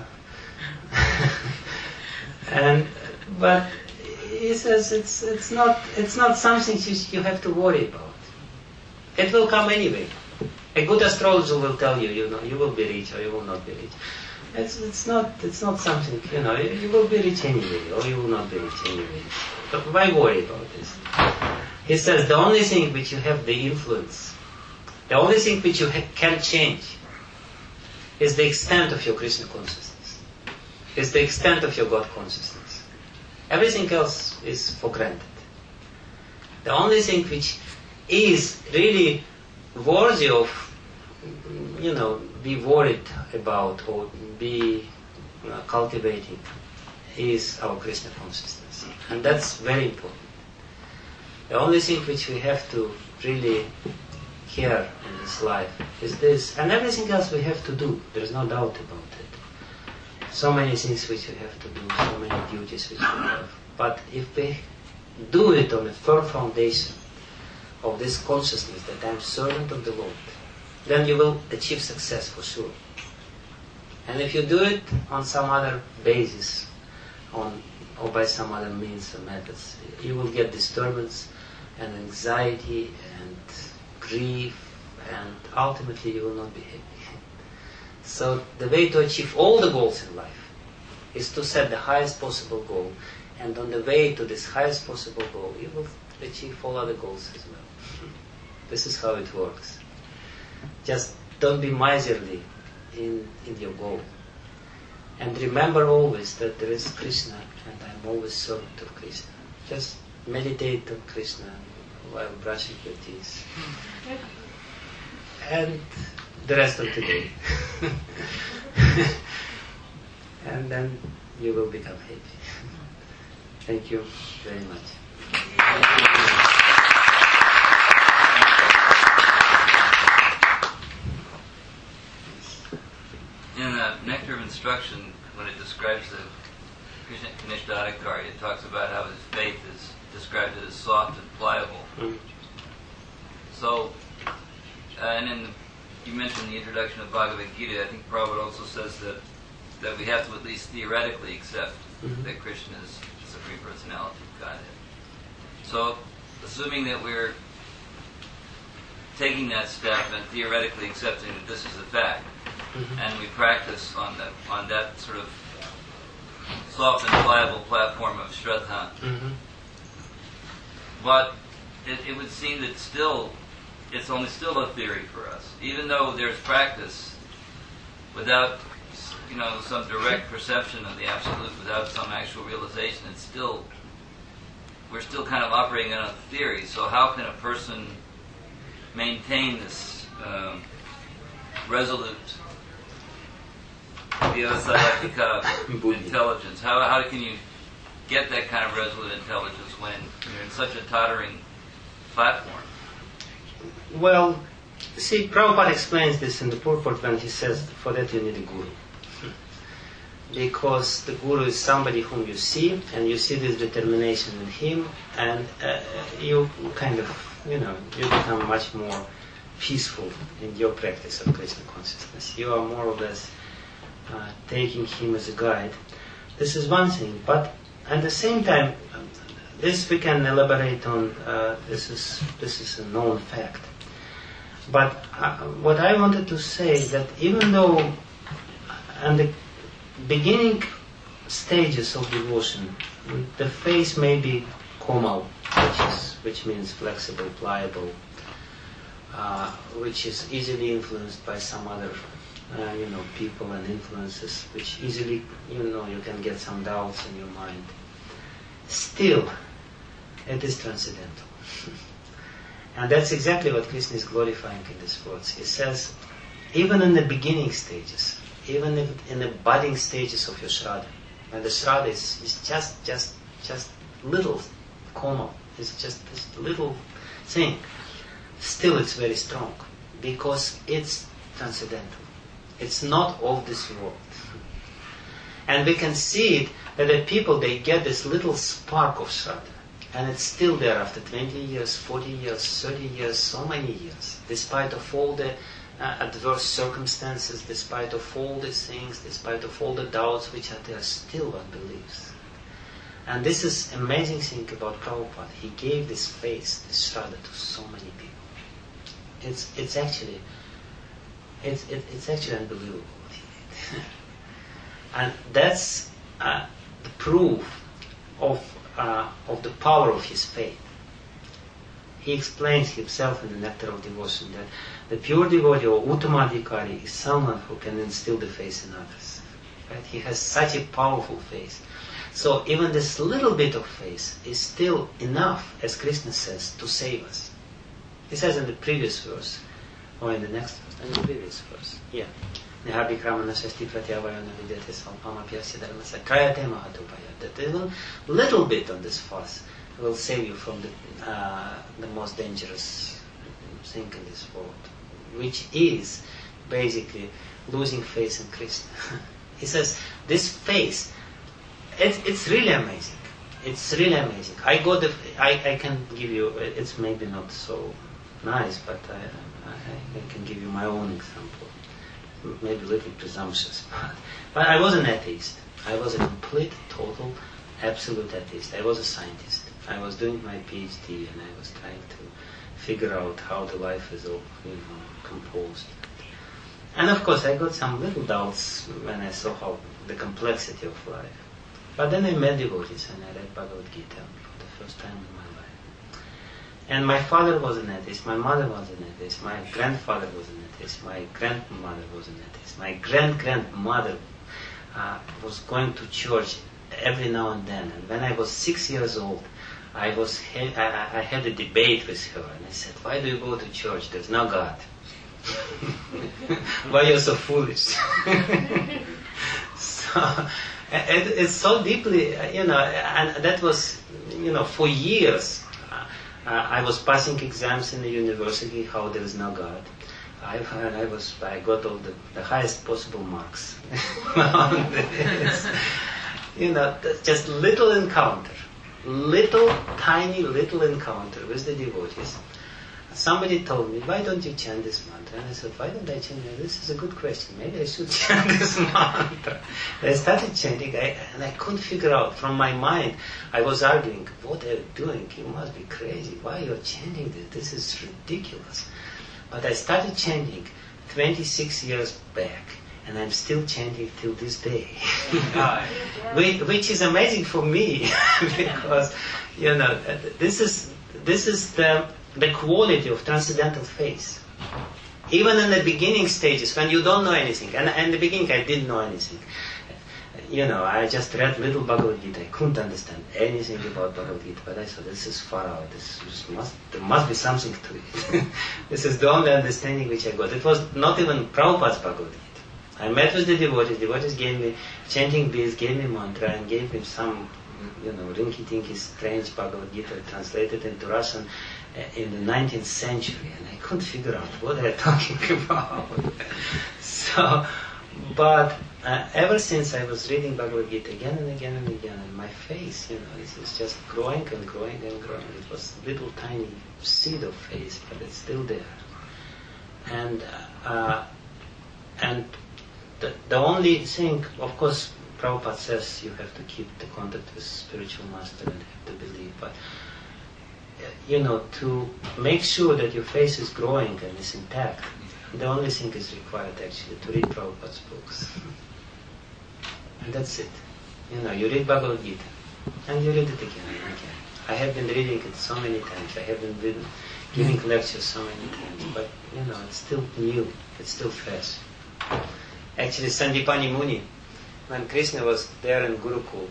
and but he says it's it's not it's not something you, you have to worry about. It will come anyway. A good astrologer will tell you, you know, you will be rich or you will not be rich. It's it's not it's not something, you know, you, you will be rich anyway or you will not be rich anyway. But why worry about this? He says the only thing which you have the influence, the only thing which you ha- can change is the extent of your Krishna consciousness, is the extent of your God consciousness. Everything else is for granted. The only thing which is really worthy of, you know, be worried about or be uh, cultivating is our Krishna consciousness. And that's very important. The only thing which we have to really care in this life is this, and everything else we have to do. There is no doubt about it. So many things which we have to do, so many duties which we have. But if we do it on a firm foundation of this consciousness that I am servant of the Lord, then you will achieve success for sure. And if you do it on some other basis, on or by some other means or methods, you will get disturbance and anxiety and grief, and ultimately you will not be happy. So the way to achieve all the goals in life is to set the highest possible goal, and on the way to this highest possible goal, you will achieve all other goals as well. This is how it works. Just don't be miserly in, in your goal. And remember always that there is Krishna, and I am always servant of Krishna. Just meditate on Krishna while brushing your teeth. And the rest of the day. And then you will become happy. Thank you very much.
In the Nectar of Instruction, when it describes the Krishna Kanishta it talks about how his faith is described as soft and pliable. Mm. So, uh, and in the, you mentioned the introduction of Bhagavad Gita, I think Prabhupada also says that that we have to at least theoretically accept mm-hmm. that Krishna is the Supreme Personality of Godhead. So, assuming that we're taking that step and theoretically accepting that this is a fact, mm-hmm. and we practice on the on that sort of soft and pliable platform of Shraddha, mm-hmm. but it, it would seem that still it's only still a theory for us, even though there's practice without, you know, some direct perception of the absolute, without some actual realization. It's still we're still kind of operating on a theory. So how can a person maintain this um, resolute vyavasayatika intelligence? How how can you get that kind of resolute intelligence when you're in such a tottering platform?
Well, see, Prabhupada explains this in the purport when he says, for that you need a guru. Because the guru is somebody whom you see, and you see this determination in him, and uh, you kind of, you know, you become much more peaceful in your practice of Krishna consciousness. You are more or less uh, taking him as a guide. This is one thing, but at the same time, this we can elaborate on. Uh, this is this is a known fact. But uh, what I wanted to say is that even though in the beginning stages of devotion, the face may be komal, which is which means flexible, pliable, uh, which is easily influenced by some other, uh, you know, people and influences, which easily, you know, you can get some doubts in your mind. Still, it is transcendental. And that's exactly what Krishna is glorifying in these words. He says, even in the beginning stages, even if in the budding stages of your Shraddha. And the Shraddha is, is just, just, just little koma. It's just this little thing. Still it's very strong. Because it's transcendental. It's not of this world. And we can see it that the people, they get this little spark of Shraddha. And it's still there after twenty years, forty years, thirty years, so many years. Despite of all the uh, adverse circumstances, despite of all these things, despite of all the doubts which are there, still one believes. And this is amazing thing about Prabhupada. He gave this faith, this Shraddha to so many people. It's it's actually it's it, it's actually unbelievable what he did. And that's uh, the proof of uh, of the power of his faith. He explains himself in the Nectar of Devotion that the pure devotee or Uttamadhikari is someone who can instill the faith in others. Right? He has such a powerful faith. So even this little bit of faith is still enough, as Krishna says, to save us. He says in the previous verse, or in the next verse, in the previous verse, yeah. That even little bit on this fast will save you from the, uh, the most dangerous thing in this world, which is basically losing faith in Krishna. He says, this faith, it's, it's really amazing. It's really amazing. I got the, I, I can give you, it's maybe not so nice, but I, I, I can give you my own example. Maybe a little presumptuous, but, but I was an atheist. I was a complete, total, absolute atheist. I was a scientist. I was doing my PhD and I was trying to figure out how the life is all, you know, composed. And of course I got some little doubts when I saw how the complexity of life. But then I met devotees and I read Bhagavad Gita for the first time in my life. And my father was an atheist, my mother was an atheist, my grandfather was an atheist, my grandmother was an atheist, my grand-grandmother uh, was going to church every now and then. And when I was six years old, I was ha- I, I had a debate with her, and I said, "Why do you go to church? There's no God. Why are you so foolish?" So it, it's so deeply, you know, and that was, you know, for years. Uh, I was passing exams in the university, how there is no God. I, I was, I got all the, the highest possible marks on this. You know, just little encounter, little, tiny, little encounter with the devotees. Somebody told me, why don't you chant this mantra? And I said, why don't I chant it? This is a good question. Maybe I should chant this mantra. And I started chanting, I, and I couldn't figure out. From my mind, I was arguing, what are you doing? You must be crazy. Why are you chanting this? This is ridiculous. But I started chanting twenty-six years back, and I'm still chanting till this day. which, which is amazing for me, because, you know, this is, this is the... the quality of transcendental faith. Even in the beginning stages, when you don't know anything, and in the beginning I didn't know anything. You know, I just read little Bhagavad Gita. I couldn't understand anything about Bhagavad Gita, but I thought, this is far out. This, this must, there must be something to it. This is the only understanding which I got. It was not even Prabhupada's Bhagavad Gita. I met with the devotees. Devotees gave me chanting beads, gave me mantra, and gave me some, you know, rinky-tinky strange Bhagavad Gita translated into Russian in the nineteenth century, and I couldn't figure out what they're talking about. So, but uh, ever since I was reading Bhagavad Gita again and again and again, and my faith, you know, is, is just growing and growing and growing. It was a little tiny seed of faith, but it's still there. And uh, and the, the only thing, of course, Prabhupada says you have to keep the contact with spiritual master and have to believe, but you know, to make sure that your faith is growing and is intact, the only thing is required actually to read Prabhupada's books. And that's it. You know, you read Bhagavad Gita, and you read it again and again. I have been reading it so many times. I have been reading, giving lectures so many times, but you know, it's still new. It's still fresh. Actually, Sandipani Muni, when Krishna was there in Gurukul,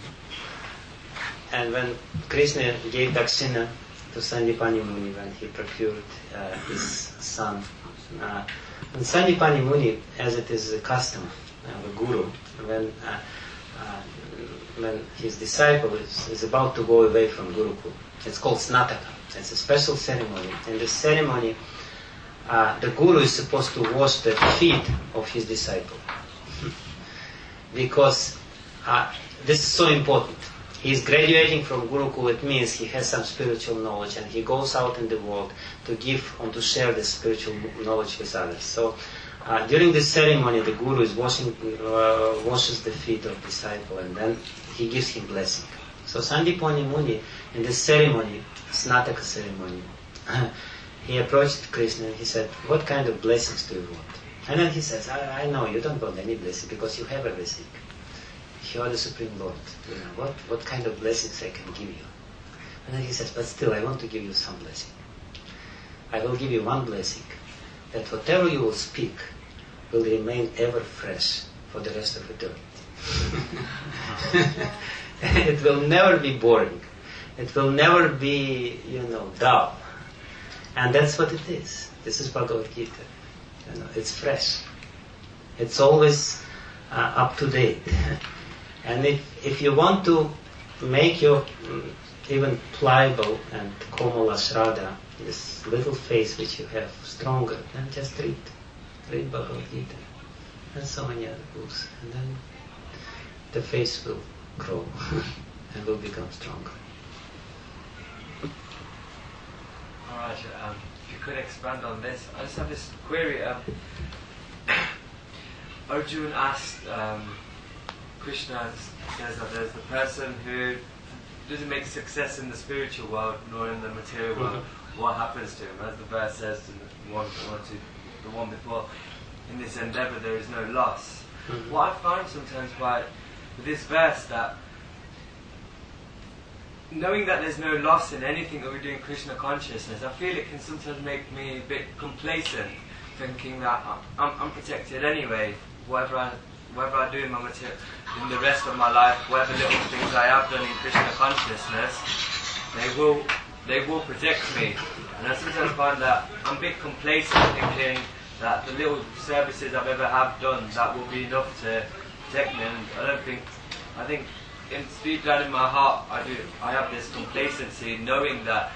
and when Krishna gave Dakshina to Sandipani Muni when he procured uh, his son, uh, and Sandipani Muni, as it is a custom uh, the guru, when uh, uh, when his disciple is, is about to go away from Gurukul. It's called Snataka. It's a special ceremony. In this ceremony, uh, the guru is supposed to wash the feet of his disciple. Because uh, this is so important. He is graduating from Gurukul. It means he has some spiritual knowledge, and he goes out in the world to give and to share this spiritual knowledge with others. So uh, during this ceremony, the guru is washing, uh, washes the feet of disciple, and then he gives him blessing. So Sandipani Muni, in this ceremony, Snataka ceremony, he approached Krishna and he said, "What kind of blessings do you want?" And then he says, I, I know you don't want any blessing because you have everything. You are the Supreme Lord. You know, what, what kind of blessings I can give you? And then he says, but still I want to give you some blessing. I will give you one blessing, that whatever you will speak will remain ever fresh for the rest of eternity. It will never be boring. It will never be, you know, dull. And that's what it is. This is Bhagavad Gita. You know, it's fresh. It's always uh, up to date. And if, if you want to make your um, even pliable and Komala Shraddha, this little face which you have, stronger, then just read. Read Bhagavad Gita. And so many other books. And then the face will grow and will become stronger.
Alright, um, if you could expand on this. I just have this query. Um, Arjun asked um, Krishna, says that there's the person who doesn't make success in the spiritual world nor in the material world. Mm-hmm. What happens to him? As the verse says in the one, one two, the one before, in this endeavour there is no loss. Mm-hmm. What I find sometimes by with this verse, that knowing that there's no loss in anything that we do in Krishna consciousness, I feel it can sometimes make me a bit complacent, thinking that I'm, I'm protected anyway. Whatever I, whatever I do in my material, in the rest of my life, whatever little things I have done in Krishna consciousness, they will, they will protect me. And I sometimes find that I'm a bit complacent, thinking that the little services I've ever have done, that will be enough to protect me. And I don't think, I think. In deep down in my heart, I do. I have this complacency, knowing that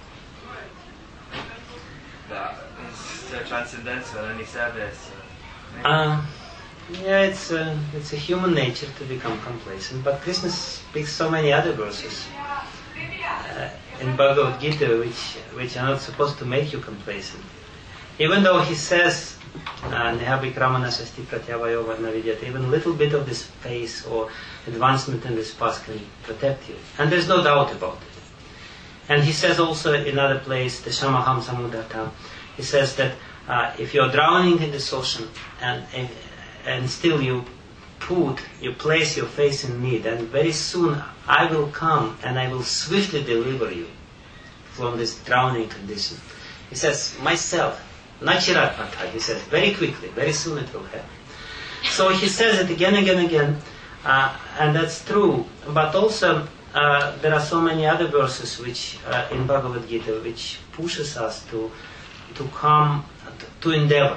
that is so transcendental in any service.
Uh, yeah, it's a, it's a human nature to become complacent. But Krishna speaks so many other verses uh, in Bhagavad Gita, which which are not supposed to make you complacent. Even though he says, Neha Vikramana Sasti Pratyavayo Varna Vidyate, even a little bit of this phase or advancement in this path can protect you. And there's no doubt about it. And he says also in another place, the Shamaham Samudata, he says that uh, if you're drowning in this ocean and, and and still you put, you place your face in me, then very soon I will come and I will swiftly deliver you from this drowning condition. He says, myself, Nachirat Matha, he says, very quickly, very soon it will happen. So he says it again, again, again, uh, and that's true. But also, uh, there are so many other verses which uh, in Bhagavad Gita which pushes us to to come, to, to endeavor.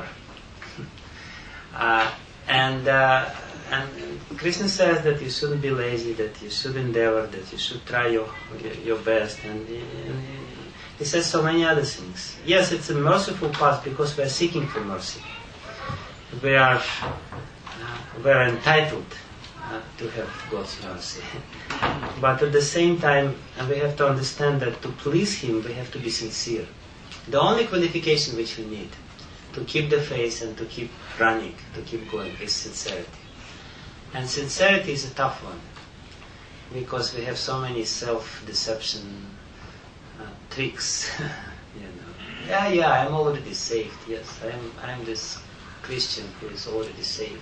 uh, and uh, and Krishna says that you shouldn't be lazy, that you should endeavor, that you should try your your best, and, and he says so many other things. Yes, it's a merciful path because we are seeking for mercy. We are uh, we are entitled uh, to have God's mercy. But at the same time, uh, we have to understand that to please Him, we have to be sincere. The only qualification which we need to keep the faith and to keep running, to keep going, is sincerity. And sincerity is a tough one because we have so many self-deception Uh, tricks, you know. Yeah, yeah, I'm already saved. Yes, I'm. I'm this Christian who is already saved.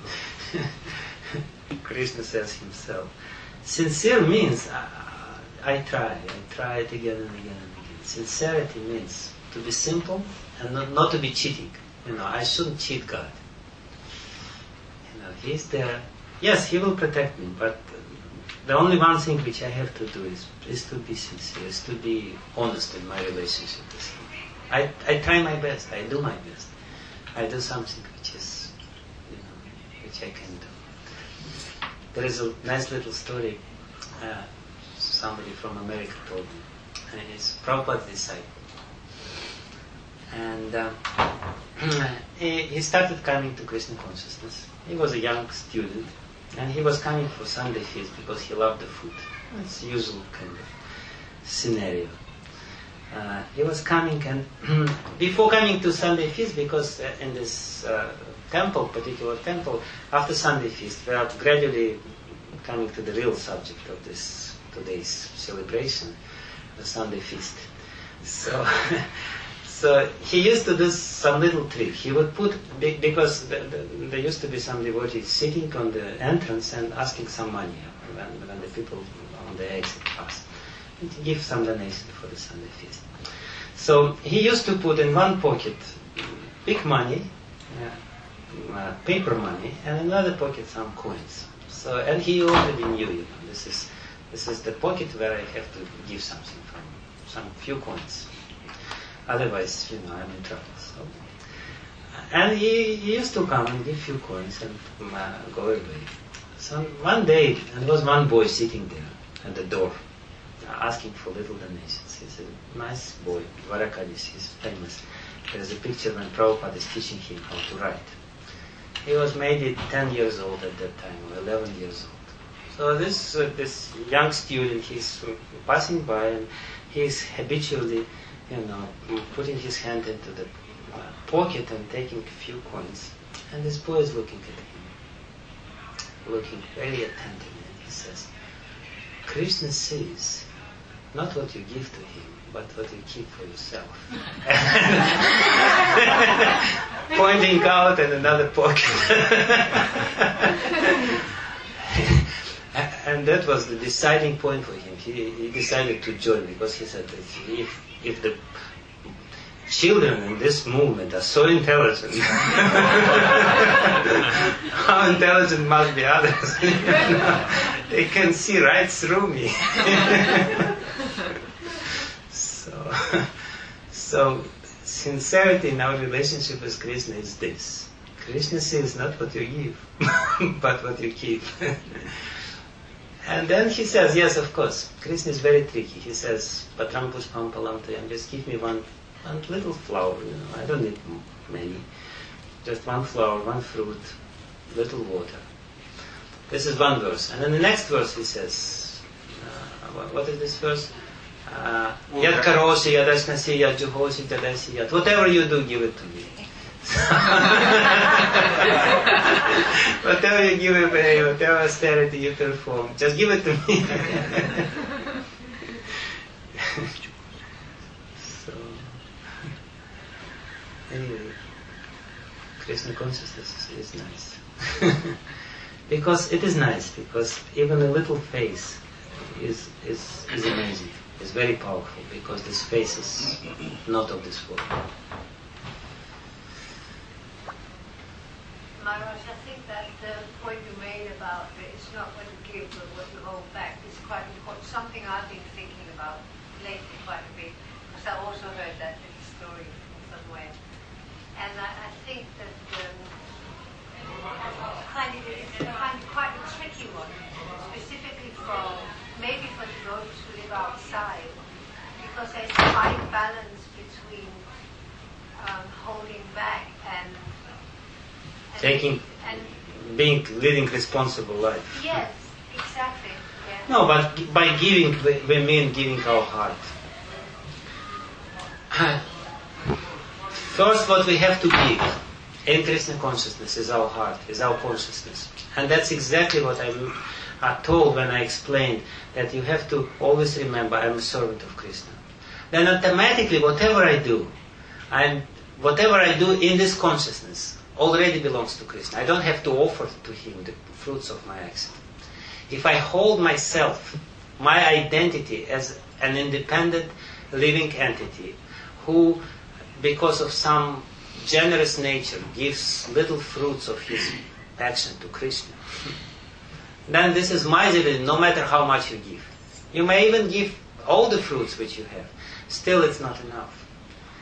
Krishna says himself. Sincere means uh, I try. I try it again and again and again. Sincerity means to be simple and not, not to be cheating. You know, I shouldn't cheat God. You know, He's there. Yes, He will protect me, but the only one thing which I have to do is, is to be sincere, is to be honest in my relationship with Him. I, I try my best, I do my best. I do something which is, you know, which which I can do. There is a nice little story uh, somebody from America told me, and it's Prabhupada's disciple. And uh, he, he started coming to Krishna consciousness. He was a young student, and he was coming for Sunday feast because he loved the food. It's the usual kind of scenario. Uh, he was coming, and before coming to Sunday feast, because uh, in this uh, temple, particular temple, after Sunday feast, we are gradually coming to the real subject of this today's celebration, the Sunday feast. So, so he used to do some little trick. He would put, because the, the, there used to be some devotees sitting on the entrance and asking some money when, when the people on the exit pass, and to give some donation for the Sunday feast. So he used to put in one pocket big money, uh, uh, paper money, and in another pocket some coins. So, and he already knew, you know, this is this is the pocket where I have to give something from, some few coins. Otherwise, you know, I'm in trouble. So, and he, he used to come and give few coins and uh, go away. So one day, and there was one boy sitting there at the door, asking for little donations. He's a nice boy, Varakadis, he's famous. There's a picture when Prabhupada is teaching him how to write. He was maybe ten years old at that time, or eleven years old. So this uh, this young student, he's uh, passing by, and he's habitually, you know, putting his hand into the uh, pocket and taking a few coins. And this boy is looking at him, looking very attentively, and he says, Krishna sees not what you give to him, but what you keep for yourself. Pointing out in another pocket. And that was the deciding point for him. He, he decided to join because he said that if, if the children in this movement are so intelligent, how intelligent must be others? They can see right through me. so, so sincerity in our relationship with Krishna is this. Krishna sees not what you give, but what you keep. And then he says, yes, of course, Krishna is very tricky. He says, Patram pushpam palam tuyam, just give me one, one little flower, you know, I don't need many. Just one flower, one fruit, little water. This is one verse. And then the next verse he says, uh, what, what is this verse? Yad karoshi, yad ashnasi, yad juhoshi, tadasi, yad. Whatever you do, give it to me. Whatever you give away, whatever austerity you perform, just give it to me. So, anyway, Krishna consciousness is nice. Because it is nice, because even a little face is, is, is amazing, is very powerful, because this face is not of this world.
Maharaj, I think that the point you made about it's not what you give but what you hold back is quite important. Something I've been thinking about lately quite a bit, because I also heard that in the story somewhere. And I, I think that um, kind of, it's kind of quite a tricky one, specifically from maybe for the devotees who live outside, because there's a fine balance between um, holding back and
taking,
and
being, living responsible life.
yes, exactly. Yeah.
No, but g- by giving, we, we mean giving our heart. First, what we have to give in Krishna consciousness is our heart, is our consciousness. And that's exactly what I uh, told when I explained that you have to always remember I'm a servant of Krishna. Then automatically, whatever I do, I'm, whatever I do in this consciousness, already belongs to Krishna. I don't have to offer to him the fruits of my action. If I hold myself, my identity as an independent living entity who, because of some generous nature, gives little fruits of his action to Krishna, then this is miserly no matter how much you give. You may even give all the fruits which you have. Still it's not enough.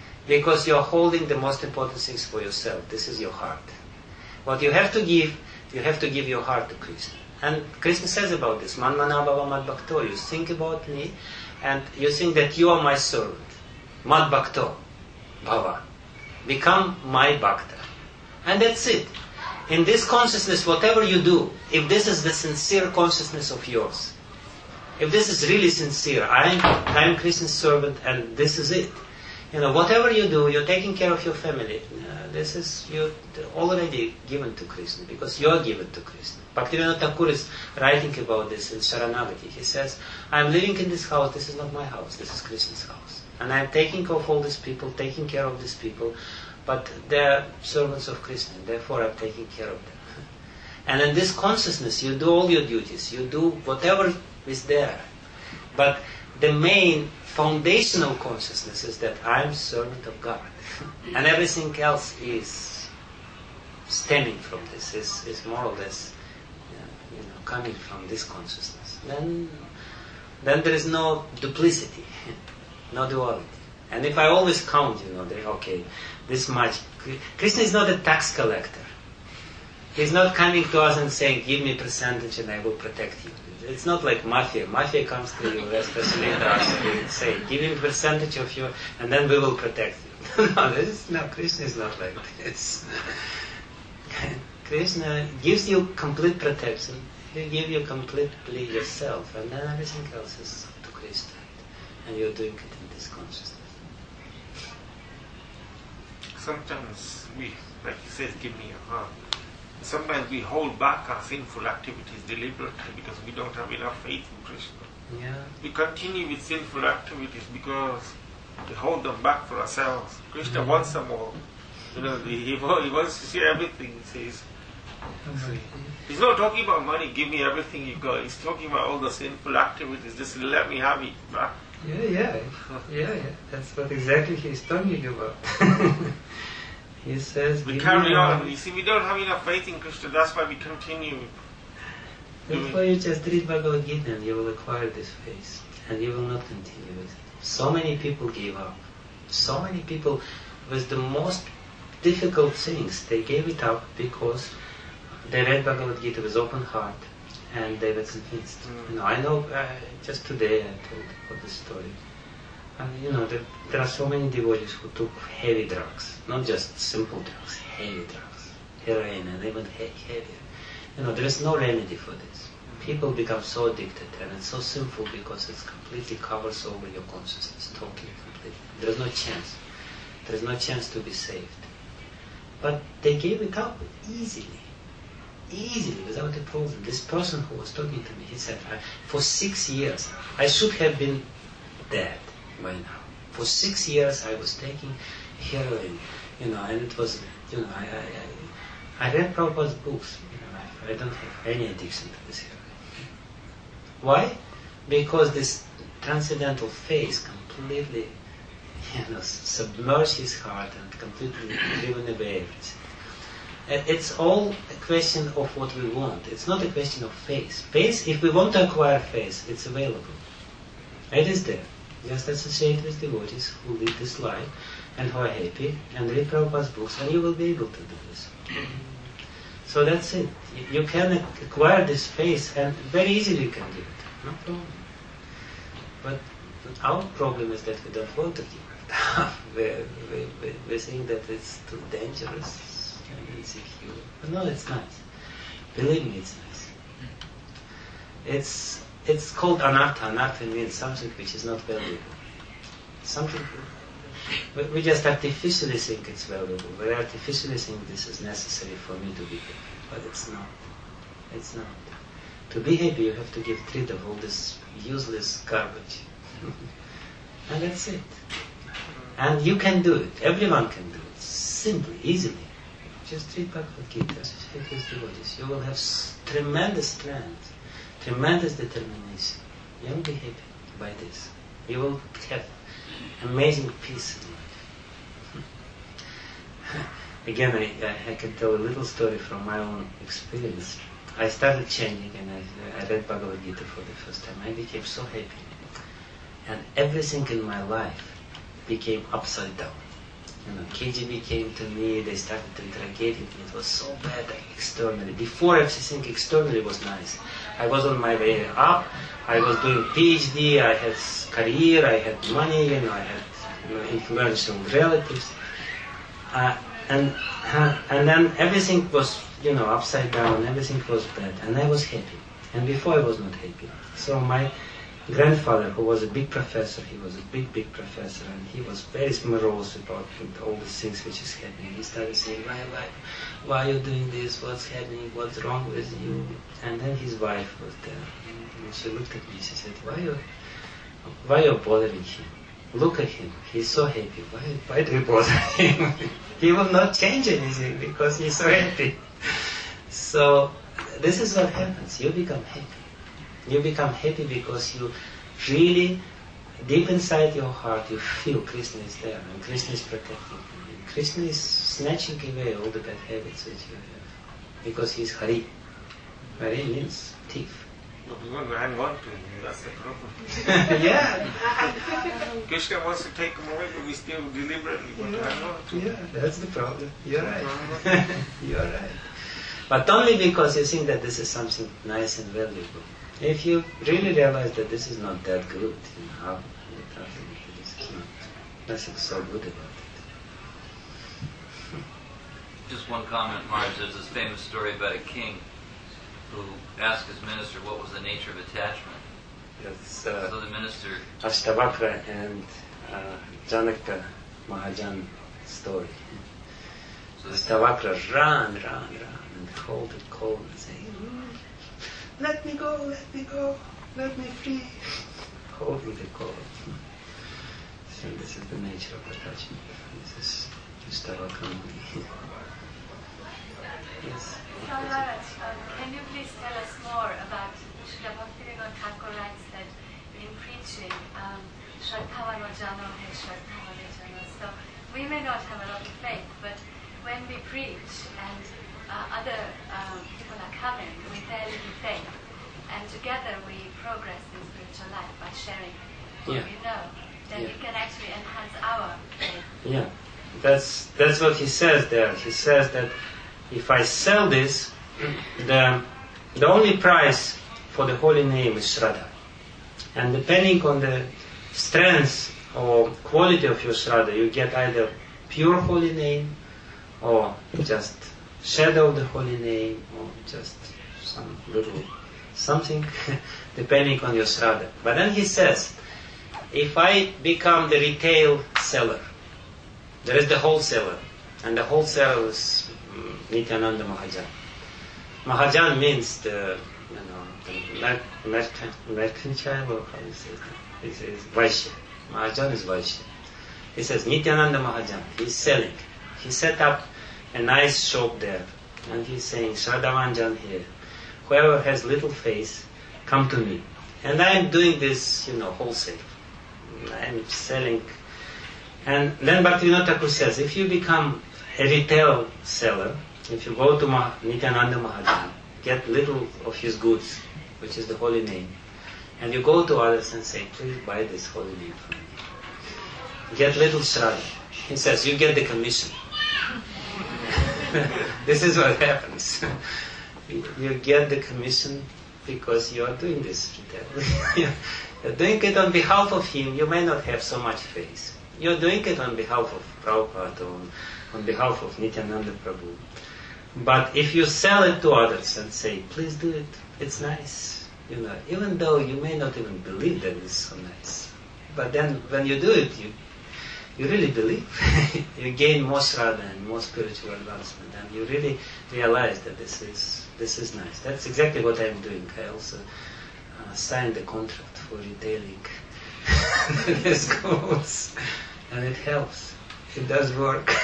Because you are holding the most important things for yourself. This is your heart. What you have to give You have to give your heart to Krishna. And Krishna says about this, Man mana bhava mad bhakto. You think about me, and you think that you are my servant. Mad bhakto bhava. Become my bhakta. And that's it. In this consciousness, whatever you do, if this is the sincere consciousness of yours, if this is really sincere, I am, I am Krishna's servant and this is it. You know, whatever you do, you're taking care of your family. Uh, this is you already given to Krishna because you're given to Krishna. Bhaktivinoda Thakur is writing about this in Sharanagati. He says, I'm living in this house, this is not my house, this is Krishna's house. And I'm taking care of all these people, taking care of these people, but they're servants of Krishna, therefore I'm taking care of them. And in this consciousness, you do all your duties, you do whatever is there. But the main foundational consciousness is that I'm servant of God. And everything else is stemming from this, is, is more or less you know, coming from this consciousness. Then, then there is no duplicity, no duality. And if I always count, you know, that, okay, this much. Krishna is not a tax collector. He's not coming to us and saying, give me percentage and I will protect you. It's not like mafia. Mafia comes to you, especially to us, and say, give me percentage of you and then we will protect you. no, this is, no, Krishna is not like this. Krishna gives you complete protection. He gives you completely yourself, and then everything else is up to Krishna. And you're doing it in this consciousness.
Sometimes we, like he says, give me your heart. Sometimes we hold back our sinful activities deliberately because we don't have enough faith in Krishna.
Yeah.
We continue with sinful activities because we hold them back for ourselves. Krishna mm-hmm. wants them all. You know, he, he wants to see everything. He says, see. He's not talking about money, give me everything you got. He's talking about all the sinful activities. Just let me have it back.
Yeah, yeah, yeah, yeah. That's what exactly he's talking about. He says,
we carry on. You see, we don't have enough faith in Krishna. That's why we continue.
That's why you just read Bhagavad Gita and you will acquire this faith, and you will not continue with it. So many people gave up. So many people, with the most difficult things, they gave it up because they read Bhagavad Gita with open heart. And they were convinced. Mm. You know, I know, uh, just today I told about this story. And you know, there, there are so many devotees who took heavy drugs, not just simple drugs, heavy drugs, heroin and even he- heavier. You know, there is no remedy for this. People become so addicted, and it's so sinful because it completely covers over your consciousness, totally, completely. There is no chance. There is no chance to be saved. But they gave it up easily. Easily, without a problem. This person who was talking to me, he said, for six years, I should have been dead by now. For six years I was taking heroin, you know, and it was, you know, I I, I, I read Prabhupada's books, you know, I, I don't have any addiction to this heroin. Why? Because this transcendental phase completely, you know, submerged his heart and completely driven away everything. It's all a question of what we want. It's not a question of faith. Faith, if we want to acquire faith, it's available. It is there. Just associate with devotees who live this life and who are happy and read Prabhupada's books, and you will be able to do this. So that's it. You can acquire this faith, and very easily you can give it. No problem. But our problem is that we don't want to give it. we, we, we, we think that it's too dangerous. Insecure. But no, it's nice. Believe me, it's nice. It's it's called anartha. Anartha means something which is not valuable. Something we, we just artificially think it's valuable. We artificially think this is necessary for me to be happy, but it's not. It's not. To be happy, you have to get rid of all this useless garbage, and that's it. And you can do it. Everyone can do it. Simply, easily. Just read Bhagavad Gita, associate with devotees. You will have s- tremendous strength, tremendous determination. You will be happy by this. You will have amazing peace in life. Again, I, I can tell a little story from my own experience. I started chanting and I, I read Bhagavad Gita for the first time. I became so happy. And everything in my life became upside down. You know, K G B came to me, they started to interrogate me. It was so bad externally. Before everything externally was nice. I was on my way up, I was doing PhD, I had career, I had money, you know, I had you know, influential relatives. Uh, and uh, and then everything was, you know, upside down, everything was bad, and I was happy. And before I was not happy. So my grandfather, who was a big professor, he was a big, big professor, and he was very morose about all the things which is happening. He started saying, why, why, why are you doing this? What's happening? What's wrong with you? And then his wife was there, and she looked at me. She said, why you, why you bothering him? Look at him. He's so happy. Why, why do you bother him? He will not change anything because he's so happy. So this is what happens. You become happy. You become happy because you really, deep inside your heart, you feel Krishna is there and Krishna is protecting you. Krishna is snatching away all the bad habits that you have. Because he is Hari. Hari means thief.
But we want to hang on to him, that's the problem.
Yeah.
Krishna wants to take him away, but we still deliberately want to hang on to him.
Yeah, that's the problem. You're right. You're right. But only because you think that this is something nice and valuable. If you really realize that this is not that good, you know, how this is not, nothing so good about it.
Just one comment, Maharaj. There's this famous story about a king who asked his minister what was the nature of attachment.
It's uh,
So the minister,
Ashtavakra and uh, Janaka Mahajan story. So Ashtavakra ran, ran, ran, and hold it cold and say, let me go, let me go, let me free. Holding the cord. So this is the nature of attachment. This is Ashtavakra Muni. Yes.
So Maharaj, um, can you please tell us more about Srila Bhaktivinoda Thakur writes that in preaching, um, Shraddhavano Jano hai Shraddhavano Jano. So we may not have a lot of faith, but when we preach and uh, other um, people are coming, we tell them faith, and together we progress in spiritual life by sharing what
Yeah.
we know. Then
Yeah.
we can actually enhance our faith.
Yeah, that's that's what he says there. He says that if I sell this, the the only price for the holy name is Shraddha. And depending on the strength or quality of your Shraddha, you get either pure holy name or just shadow of the holy name or just some little something, depending on your Shraddha. But then he says, if I become the retail seller, there is the wholesaler, and the wholesaler is um, Nityananda Mahajan. Mahajan means the, you know, the mer- mercant, mercantile, or how you say it? It is Vaishya. Mahajan is Vaishya. He says Nityananda Mahajan. He's selling. He set up a nice shop there, and he's saying, Shraddhavanjan here. Whoever has little faith, come to me. And I'm doing this, you know, wholesale. I'm selling. And then Bhaktivinoda Thakur says, if you become a retail seller, if you go to Mah- Nityananda Mahajan, get little of his goods, which is the holy name, and you go to others and say, please buy this holy name from me. Get little Shraddha. He says, you get the commission. This is what happens. You get the commission because you are doing this retail. You're doing it on behalf of him. You may not have so much faith. You're doing it on behalf of Prabhupada, or on, on behalf of Nityananda Prabhu. But if you sell it to others and say, please do it, it's nice. You know, even though you may not even believe that it's so nice. But then when you do it, you you really believe. You gain more Shraddha and more spiritual advancement, and you really realize that this is this is nice. That's exactly what I'm doing. I also uh, signed the contract for retailing these goods, and it helps. It does work.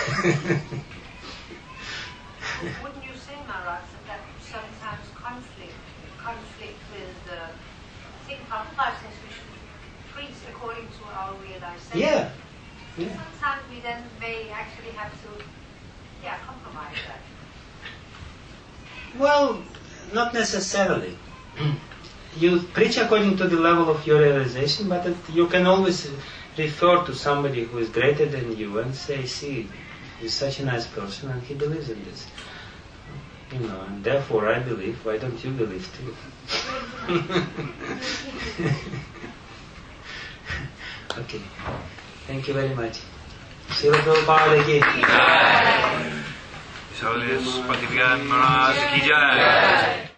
Wouldn't you say, Maharaj, that sometimes conflict, conflict with the... I think Prabhupada says we should preach according to our realization.
Yeah. Yeah.
Sometimes we then may actually have to, yeah, compromise that.
Well, not necessarily. You preach according to the level of your realization, but it, you can always refer to somebody who is greater than you and say, see, he's such a nice person and he believes in this. You know, and therefore I believe, why don't you believe too? Okay. Thank you very much. Srila Prabhupada ki
Jai. Shaulya Spatigan Maharaj ki Jai.